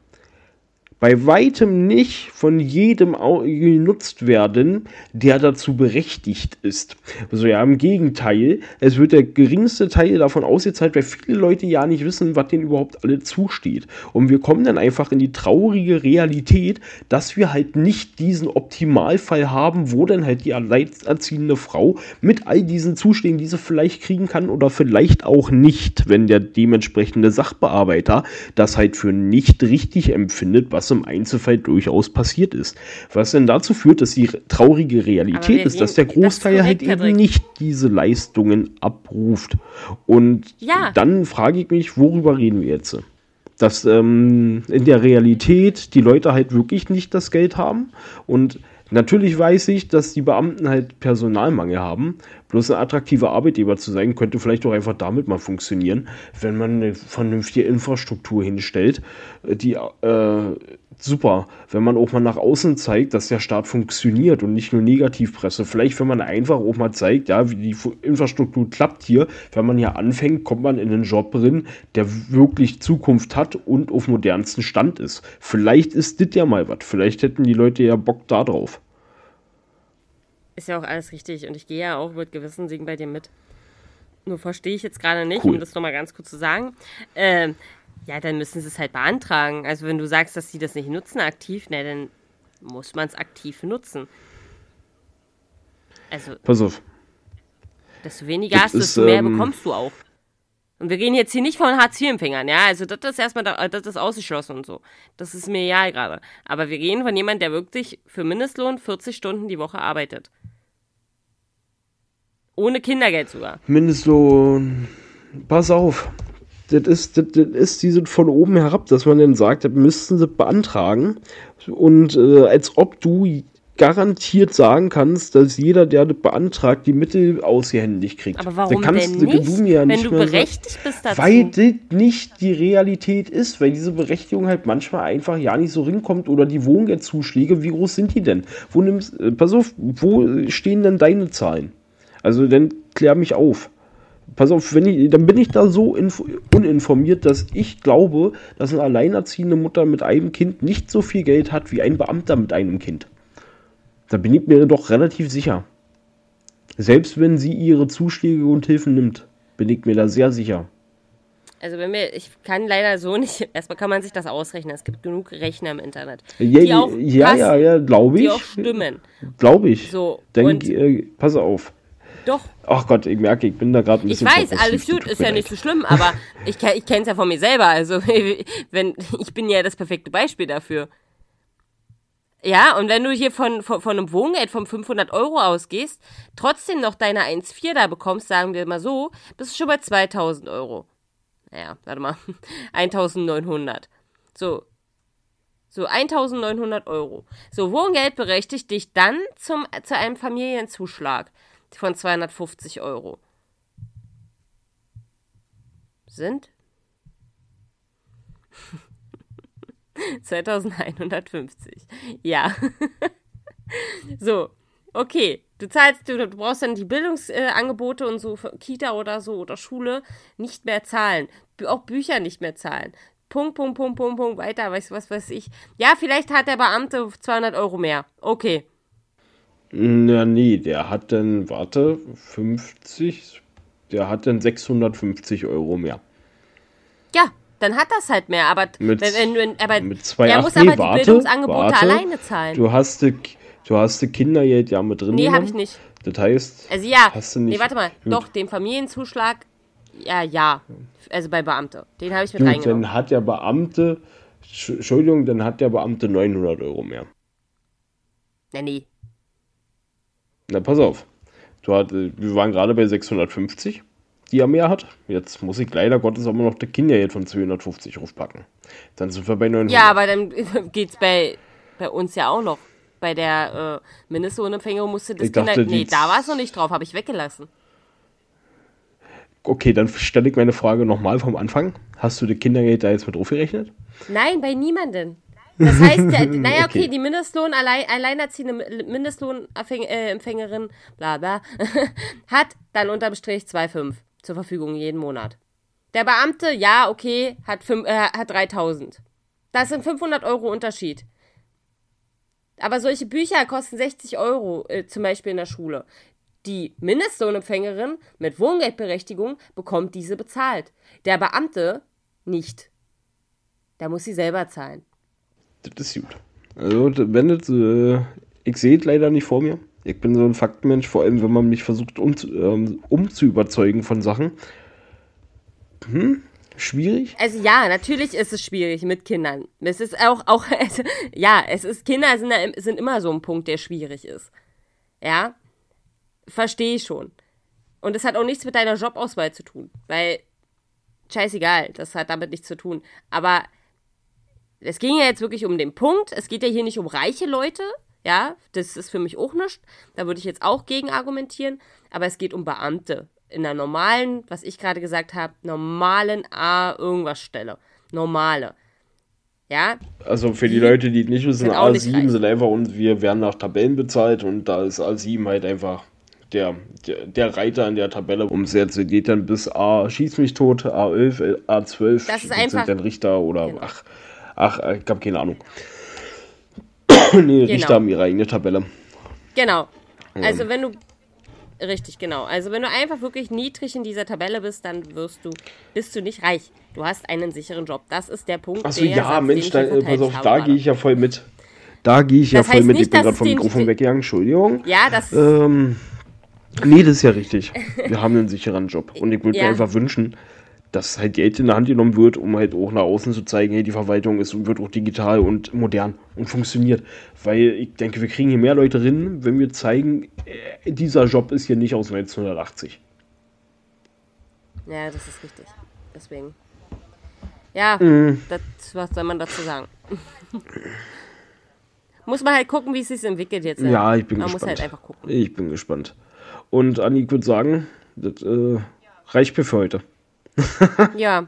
bei weitem nicht von jedem au- genutzt werden, der dazu berechtigt ist. Also ja, im Gegenteil, es wird der geringste Teil davon ausgezahlt, weil viele Leute ja nicht wissen, was denen überhaupt alle zusteht. Und wir kommen dann einfach in die traurige Realität, dass wir halt nicht diesen Optimalfall haben, wo dann halt die alleinerziehende Frau mit all diesen Zuständen, die sie vielleicht kriegen kann oder vielleicht auch nicht, wenn der dementsprechende Sachbearbeiter das halt für nicht richtig empfindet, was im Einzelfall durchaus passiert ist. Was denn dazu führt, dass die traurige Realität wir ist, dass reden- der Großteil das ist halt korrekt, eben Patrick. nicht diese Leistungen abruft. Und Ja. dann frage ich mich, worüber reden wir jetzt? Dass ähm, in der Realität die Leute halt wirklich nicht das Geld haben. Und natürlich weiß ich, dass die Beamten halt Personalmangel haben. Bloß ein attraktiver Arbeitgeber zu sein, könnte vielleicht auch einfach damit mal funktionieren, wenn man eine vernünftige Infrastruktur hinstellt, die äh, super, wenn man auch mal nach außen zeigt, dass der Staat funktioniert und nicht nur Negativpresse. Vielleicht, wenn man einfach auch mal zeigt, ja, wie die Fu- Infrastruktur klappt hier, wenn man hier anfängt, kommt man in einen Job drin, der wirklich Zukunft hat und auf modernsten Stand ist. Vielleicht ist das ja mal was. Vielleicht hätten die Leute ja Bock da drauf. Ist ja auch alles richtig und ich gehe ja auch mit gewissen Dingen bei dir mit. Nur verstehe ich jetzt gerade nicht, Cool. um das nochmal ganz kurz zu sagen. Ähm, ja, dann müssen sie es halt beantragen. Also wenn du sagst, dass sie das nicht nutzen aktiv, na, dann muss man es aktiv nutzen. Also, Pass auf. desto weniger Das hast, ist, desto mehr ähm, bekommst du auch. Und wir reden jetzt hier nicht von Hartz-vier-Empfängern, ja, also das ist erstmal, da, das ist ausgeschlossen und so. Das ist mir egal gerade. Aber wir reden von jemandem, der wirklich für Mindestlohn vierzig Stunden die Woche arbeitet. Ohne Kindergeld sogar. Mindestlohn. Pass auf. das ist, das, das ist diese von oben herab, dass man dann sagt, das müssten sie beantragen. Und äh, als ob du garantiert sagen kannst, dass jeder, der das beantragt, die Mittel ausgehändigt kriegt. Aber warum da kannst denn nicht, du mir ja wenn nicht du mehr berechtigt sagen, bist dazu? Weil das nicht die Realität ist, weil diese Berechtigung halt manchmal einfach ja nicht so hinkommt oder die Wohngeldzuschläge, wie groß sind die denn? Wo nimmst, äh, pass auf, wo stehen denn deine Zahlen? Also dann klär mich auf. Pass auf, wenn ich, dann bin ich da so inf- uninformiert, dass ich glaube, dass eine alleinerziehende Mutter mit einem Kind nicht so viel Geld hat wie ein Beamter mit einem Kind. Da bin ich mir doch relativ sicher. Selbst wenn sie ihre Zuschläge und Hilfen nimmt, bin ich mir da sehr sicher. Also wenn wir, ich kann leider so nicht, erstmal kann man sich das ausrechnen, es gibt genug Rechner im Internet, Ja, die auch ja, passen, ja, ja, glaube ich. die auch stimmen. Glaube ich. So, Dann, und äh, pass auf. doch, Ach Gott, ich merke, ich bin da gerade ein ich bisschen weiß, verpassiv. alles gut, Tut ist mir ja leid. nicht so schlimm, aber ich, ke- ich kenne es ja von mir selber, also wenn ich bin ja das perfekte Beispiel dafür. Ja, und wenn du hier von, von, von einem Wohngeld von fünfhundert Euro ausgehst, trotzdem noch deine eins Komma vier da bekommst, sagen wir mal so, bist du schon bei zweitausend Euro. Naja, warte mal, eintausendneunhundert. So, so eintausendneunhundert Euro. So, Wohngeld berechtigt dich dann zum, zu einem Familienzuschlag von zweihundertfünfzig Euro. Sind zweitausendeinhundertfünfzig. Ja. So, okay. Du zahlst, du, du brauchst dann die Bildungsangebote äh, und so, für Kita oder so oder Schule nicht mehr zahlen. B- auch Bücher nicht mehr zahlen. Punkt, Punkt, Punkt, Punkt, Punkt, weiter, weiß was weiß ich. Ja, vielleicht hat der Beamte zweihundert Euro mehr. Okay. Na nee, der hat dann, warte, fünfzig, der hat dann sechshundertfünfzig Euro mehr. Ja, dann hat das halt mehr. Aber Mit, wenn, wenn, wenn aber mit zwei, der ach, muss nee, aber die warte, Bildungsangebote warte, alleine zahlen. Du hast die, du hast die Kindergeld ja mit drin Nee, habe genommen. ich nicht. Das heißt, Also ja, hast du nicht. nee, warte mal, Gut. doch, den Familienzuschlag, ja, ja, also bei Beamte, den habe ich mit Gut, reingenommen. dann hat der Beamte, Sch- Entschuldigung, dann hat der Beamte neunhundert Euro mehr. Nee, nee, Na, pass auf. Du hat, wir waren gerade bei sechshundertfünfzig, die er mehr hat. Jetzt muss ich leider Gottes aber noch das Kindergeld von zweihundertfünfzig draufpacken. Dann sind wir bei neunhundert. ja, aber dann geht's bei, bei uns ja auch noch. Bei der äh, Mindestlohnempfängerin musste das Ich dachte, Kinder... Nee, die- da war es noch nicht drauf, habe ich weggelassen. Okay, dann stelle ich meine Frage nochmal vom Anfang. Hast du das Kindergeld da jetzt mit draufgerechnet? Nein, bei niemandem. Das heißt, ja, naja, okay, Okay. die Mindestlohn, allein, alleinerziehende Mindestlohnempfängerin, bla bla, hat dann unterm Strich zwei Komma fünf zur Verfügung jeden Monat. Der Beamte, ja, okay, hat, fünf, äh, hat dreitausend. Das sind fünfhundert Euro Unterschied. Aber solche Bücher kosten sechzig Euro, äh, zum Beispiel in der Schule. Die Mindestlohnempfängerin mit Wohngeldberechtigung bekommt diese bezahlt. Der Beamte nicht. Da muss sie selber zahlen. Das ist gut. Also, wenn das, äh, ich sehe es leider nicht vor mir. Ich bin so ein Faktenmensch, vor allem wenn man mich versucht um, ähm, umzuüberzeugen von Sachen. Hm, schwierig. Also ja, natürlich ist es schwierig mit Kindern. Es ist auch, auch also, ja, es ist, Kinder sind, da- sind immer so ein Punkt, der schwierig ist. Ja, verstehe ich schon. Und es hat auch nichts mit deiner Jobauswahl zu tun, weil, scheißegal, das hat damit nichts zu tun. Aber es ging ja jetzt wirklich um den Punkt, es geht ja hier nicht um reiche Leute, ja, das ist für mich auch nichts, da würde ich jetzt auch gegen argumentieren, aber es geht um Beamte in einer normalen, was ich gerade gesagt habe, normalen A irgendwas Stelle, normale, ja, Also für die Die Leute, die nicht wissen, sind auch nicht A sieben reich. sind einfach und wir werden nach Tabellen bezahlt und da ist A sieben halt einfach der, der, der Reiter in der Tabelle. Ums jetzt geht dann bis A schieß mich tot, A elf, A zwölf, Das ist das einfach- sind dann Richter oder Genau. ach, ach, ich habe keine Ahnung. Nee, Richter haben ihre eigene Tabelle. Genau. Also wenn du, richtig, genau, also wenn du einfach wirklich niedrig in dieser Tabelle bist, dann wirst du, bist du nicht reich. Du hast einen sicheren Job. Das ist der Punkt, Achso, der ja, Satz, Mensch, den ich da, hier äh, pass verteidigt auf, habe da gerade. gehe ich ja voll mit. Da gehe ich ja Das voll heißt mit. nicht, Ich bin dass gerade es vom den- Mikrofon weggegangen, Entschuldigung. Ja, das, Ähm, nee, das ist ja richtig. Wir haben einen sicheren Job. Und ich würde Ja. mir einfach wünschen, dass halt Geld in der Hand genommen wird, um halt auch nach außen zu zeigen, hey, die Verwaltung ist und wird auch digital und modern und funktioniert. Weil ich denke, wir kriegen hier mehr Leute rein, wenn wir zeigen, äh, dieser Job ist hier nicht aus neunzehnhundertachtzig. ja, das ist richtig. Deswegen. Ja, mm. das, was soll man dazu sagen? Muss man halt gucken, wie es sich entwickelt jetzt. Ja, ja ich bin man gespannt. Man muss halt einfach gucken. Ich bin gespannt. Und Anni, ich würde sagen, das äh, reicht mir für heute. Ja.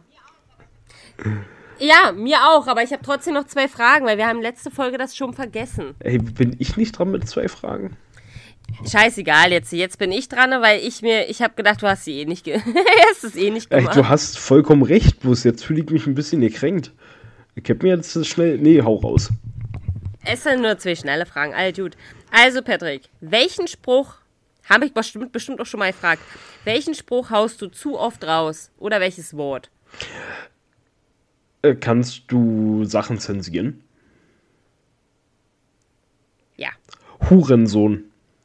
Ja, mir auch, aber ich habe trotzdem noch zwei Fragen, weil wir haben letzte Folge das schon vergessen. Ey, bin ich nicht dran mit zwei Fragen? Scheißegal, jetzt, jetzt bin ich dran, weil ich mir, ich habe gedacht, du hast sie eh nicht, ge- hast es eh nicht gemacht. Ey, du hast vollkommen recht, bloß jetzt fühle ich mich ein bisschen gekränkt. Ich hab mir jetzt schnell, nee, hau raus. Es sind nur zwei schnelle Fragen, all gut. Also Patrick, welchen Spruch, habe ich bestimmt, bestimmt auch schon mal gefragt, welchen Spruch haust du zu oft raus? Oder welches Wort? Äh, kannst du Sachen zensieren? Ja. Hurensohn.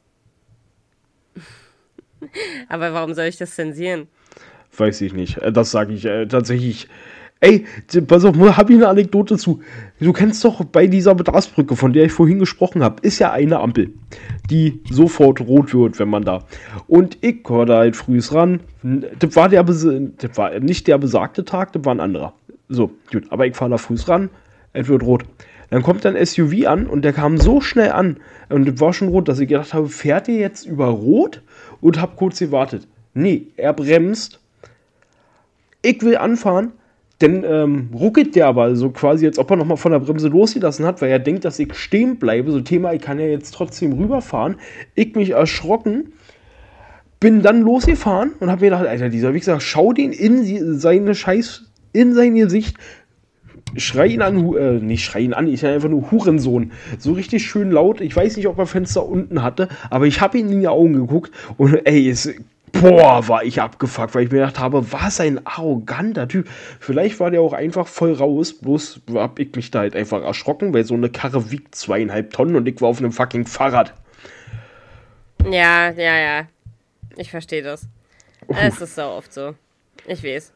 Aber warum soll ich das zensieren? Weiß ich nicht. Das sage ich äh, tatsächlich. Ey, pass auf, hab ich eine Anekdote zu. Du kennst doch bei dieser Bedarfsbrücke, von der ich vorhin gesprochen habe, ist ja eine Ampel, die sofort rot wird, wenn man da. Und ich höre da halt frühs ran. Das war, der, das war nicht der besagte Tag, das war ein anderer. So, gut, aber ich fahre da frühs ran, es wird rot. Dann kommt ein S U V an und der kam so schnell an und das war schon rot, dass ich gedacht habe, fährt der jetzt über Rot? Und hab kurz gewartet. Nee, er bremst. Ich will anfahren, dann ähm, ruckelt der aber so quasi, als ob er nochmal von der Bremse losgelassen hat, weil er denkt, dass ich stehen bleibe. So Thema, ich kann ja jetzt trotzdem rüberfahren. Ich mich erschrocken, bin dann losgefahren und hab mir gedacht, Alter, dieser Wichser, schau den in seine Scheiß, in sein Gesicht, schrei ihn an, äh, nicht schrei ihn an, ich bin einfach nur Hurensohn. So richtig schön laut. Ich weiß nicht, ob er Fenster unten hatte, aber ich habe ihn in die Augen geguckt und ey, es, boah, war ich abgefuckt, weil ich mir gedacht habe, was ein arroganter Typ. Vielleicht war der auch einfach voll raus, bloß hab ich mich da halt einfach erschrocken, weil so eine Karre wiegt zweieinhalb Tonnen und ich war auf einem fucking Fahrrad. Ja, ja, ja. Ich verstehe das. Es ist so oft so. Ich weiß.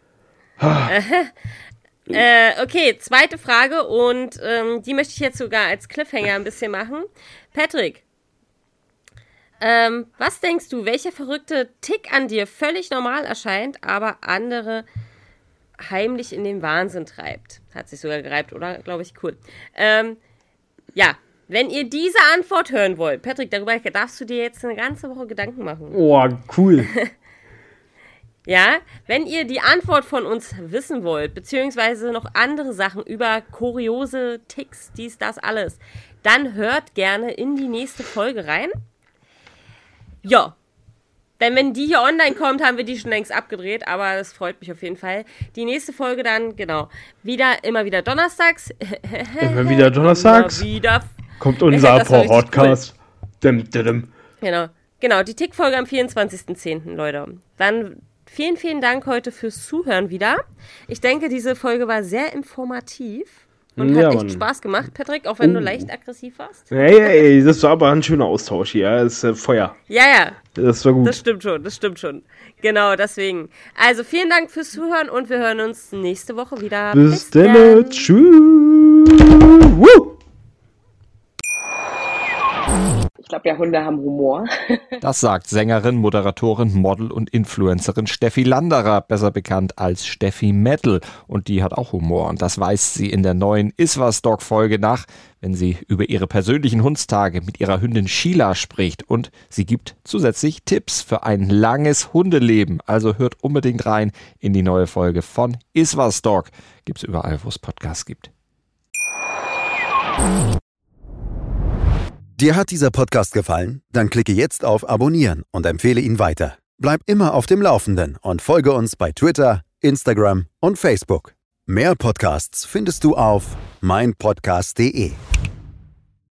Äh, okay, zweite Frage und ähm, die möchte ich jetzt sogar als Cliffhanger ein bisschen machen. Patrick, ähm, was denkst du, welcher verrückte Tick an dir völlig normal erscheint, aber andere heimlich in den Wahnsinn treibt? Hat sich sogar gereibt, oder? Glaube ich, cool. Ähm, ja, wenn ihr diese Antwort hören wollt, Patrick, darüber darfst du dir jetzt eine ganze Woche Gedanken machen. Oh, cool. Ja, wenn ihr die Antwort von uns wissen wollt, beziehungsweise noch andere Sachen über kuriose Ticks, dies, das, alles, dann hört gerne in die nächste Folge rein. Ja, denn wenn die hier online kommt, haben wir die schon längst abgedreht, aber das freut mich auf jeden Fall. Die nächste Folge dann, genau, wieder, immer wieder donnerstags. Immer wieder donnerstags? Immer wieder. Kommt unser Podcast. Cool. Dim, dim, dim. Genau, genau, die Tick-Folge am vierundzwanzigsten zehnten, Leute. Dann vielen, vielen Dank heute fürs Zuhören wieder. Ich denke, diese Folge war sehr informativ und ja, hat echt Mann. Spaß gemacht, Patrick, auch wenn oh. du leicht aggressiv warst. Hey, hey, das war aber ein schöner Austausch hier. Das ist äh, Feuer. Ja, ja. Das war gut. Das stimmt schon, das stimmt schon. Genau, deswegen. Also vielen Dank fürs Zuhören und wir hören uns nächste Woche wieder. Bis, Bis dann. Tschüss. Woo. Ich glaube, ja, Hunde haben Humor. Das sagt Sängerin, Moderatorin, Model und Influencerin Steffi Landerer, besser bekannt als Steffi Metal. Und die hat auch Humor. Und das weist sie in der neuen Iswas-Dog-Folge nach, wenn sie über ihre persönlichen Hundstage mit ihrer Hündin Sheila spricht. Und sie gibt zusätzlich Tipps für ein langes Hundeleben. Also hört unbedingt rein in die neue Folge von Iswas-Dog. Gibt's überall, wo es Podcasts gibt. Dir hat dieser Podcast gefallen? Dann klicke jetzt auf Abonnieren und empfehle ihn weiter. Bleib immer auf dem Laufenden und folge uns bei Twitter, Instagram und Facebook. Mehr Podcasts findest du auf mein podcast punkt de.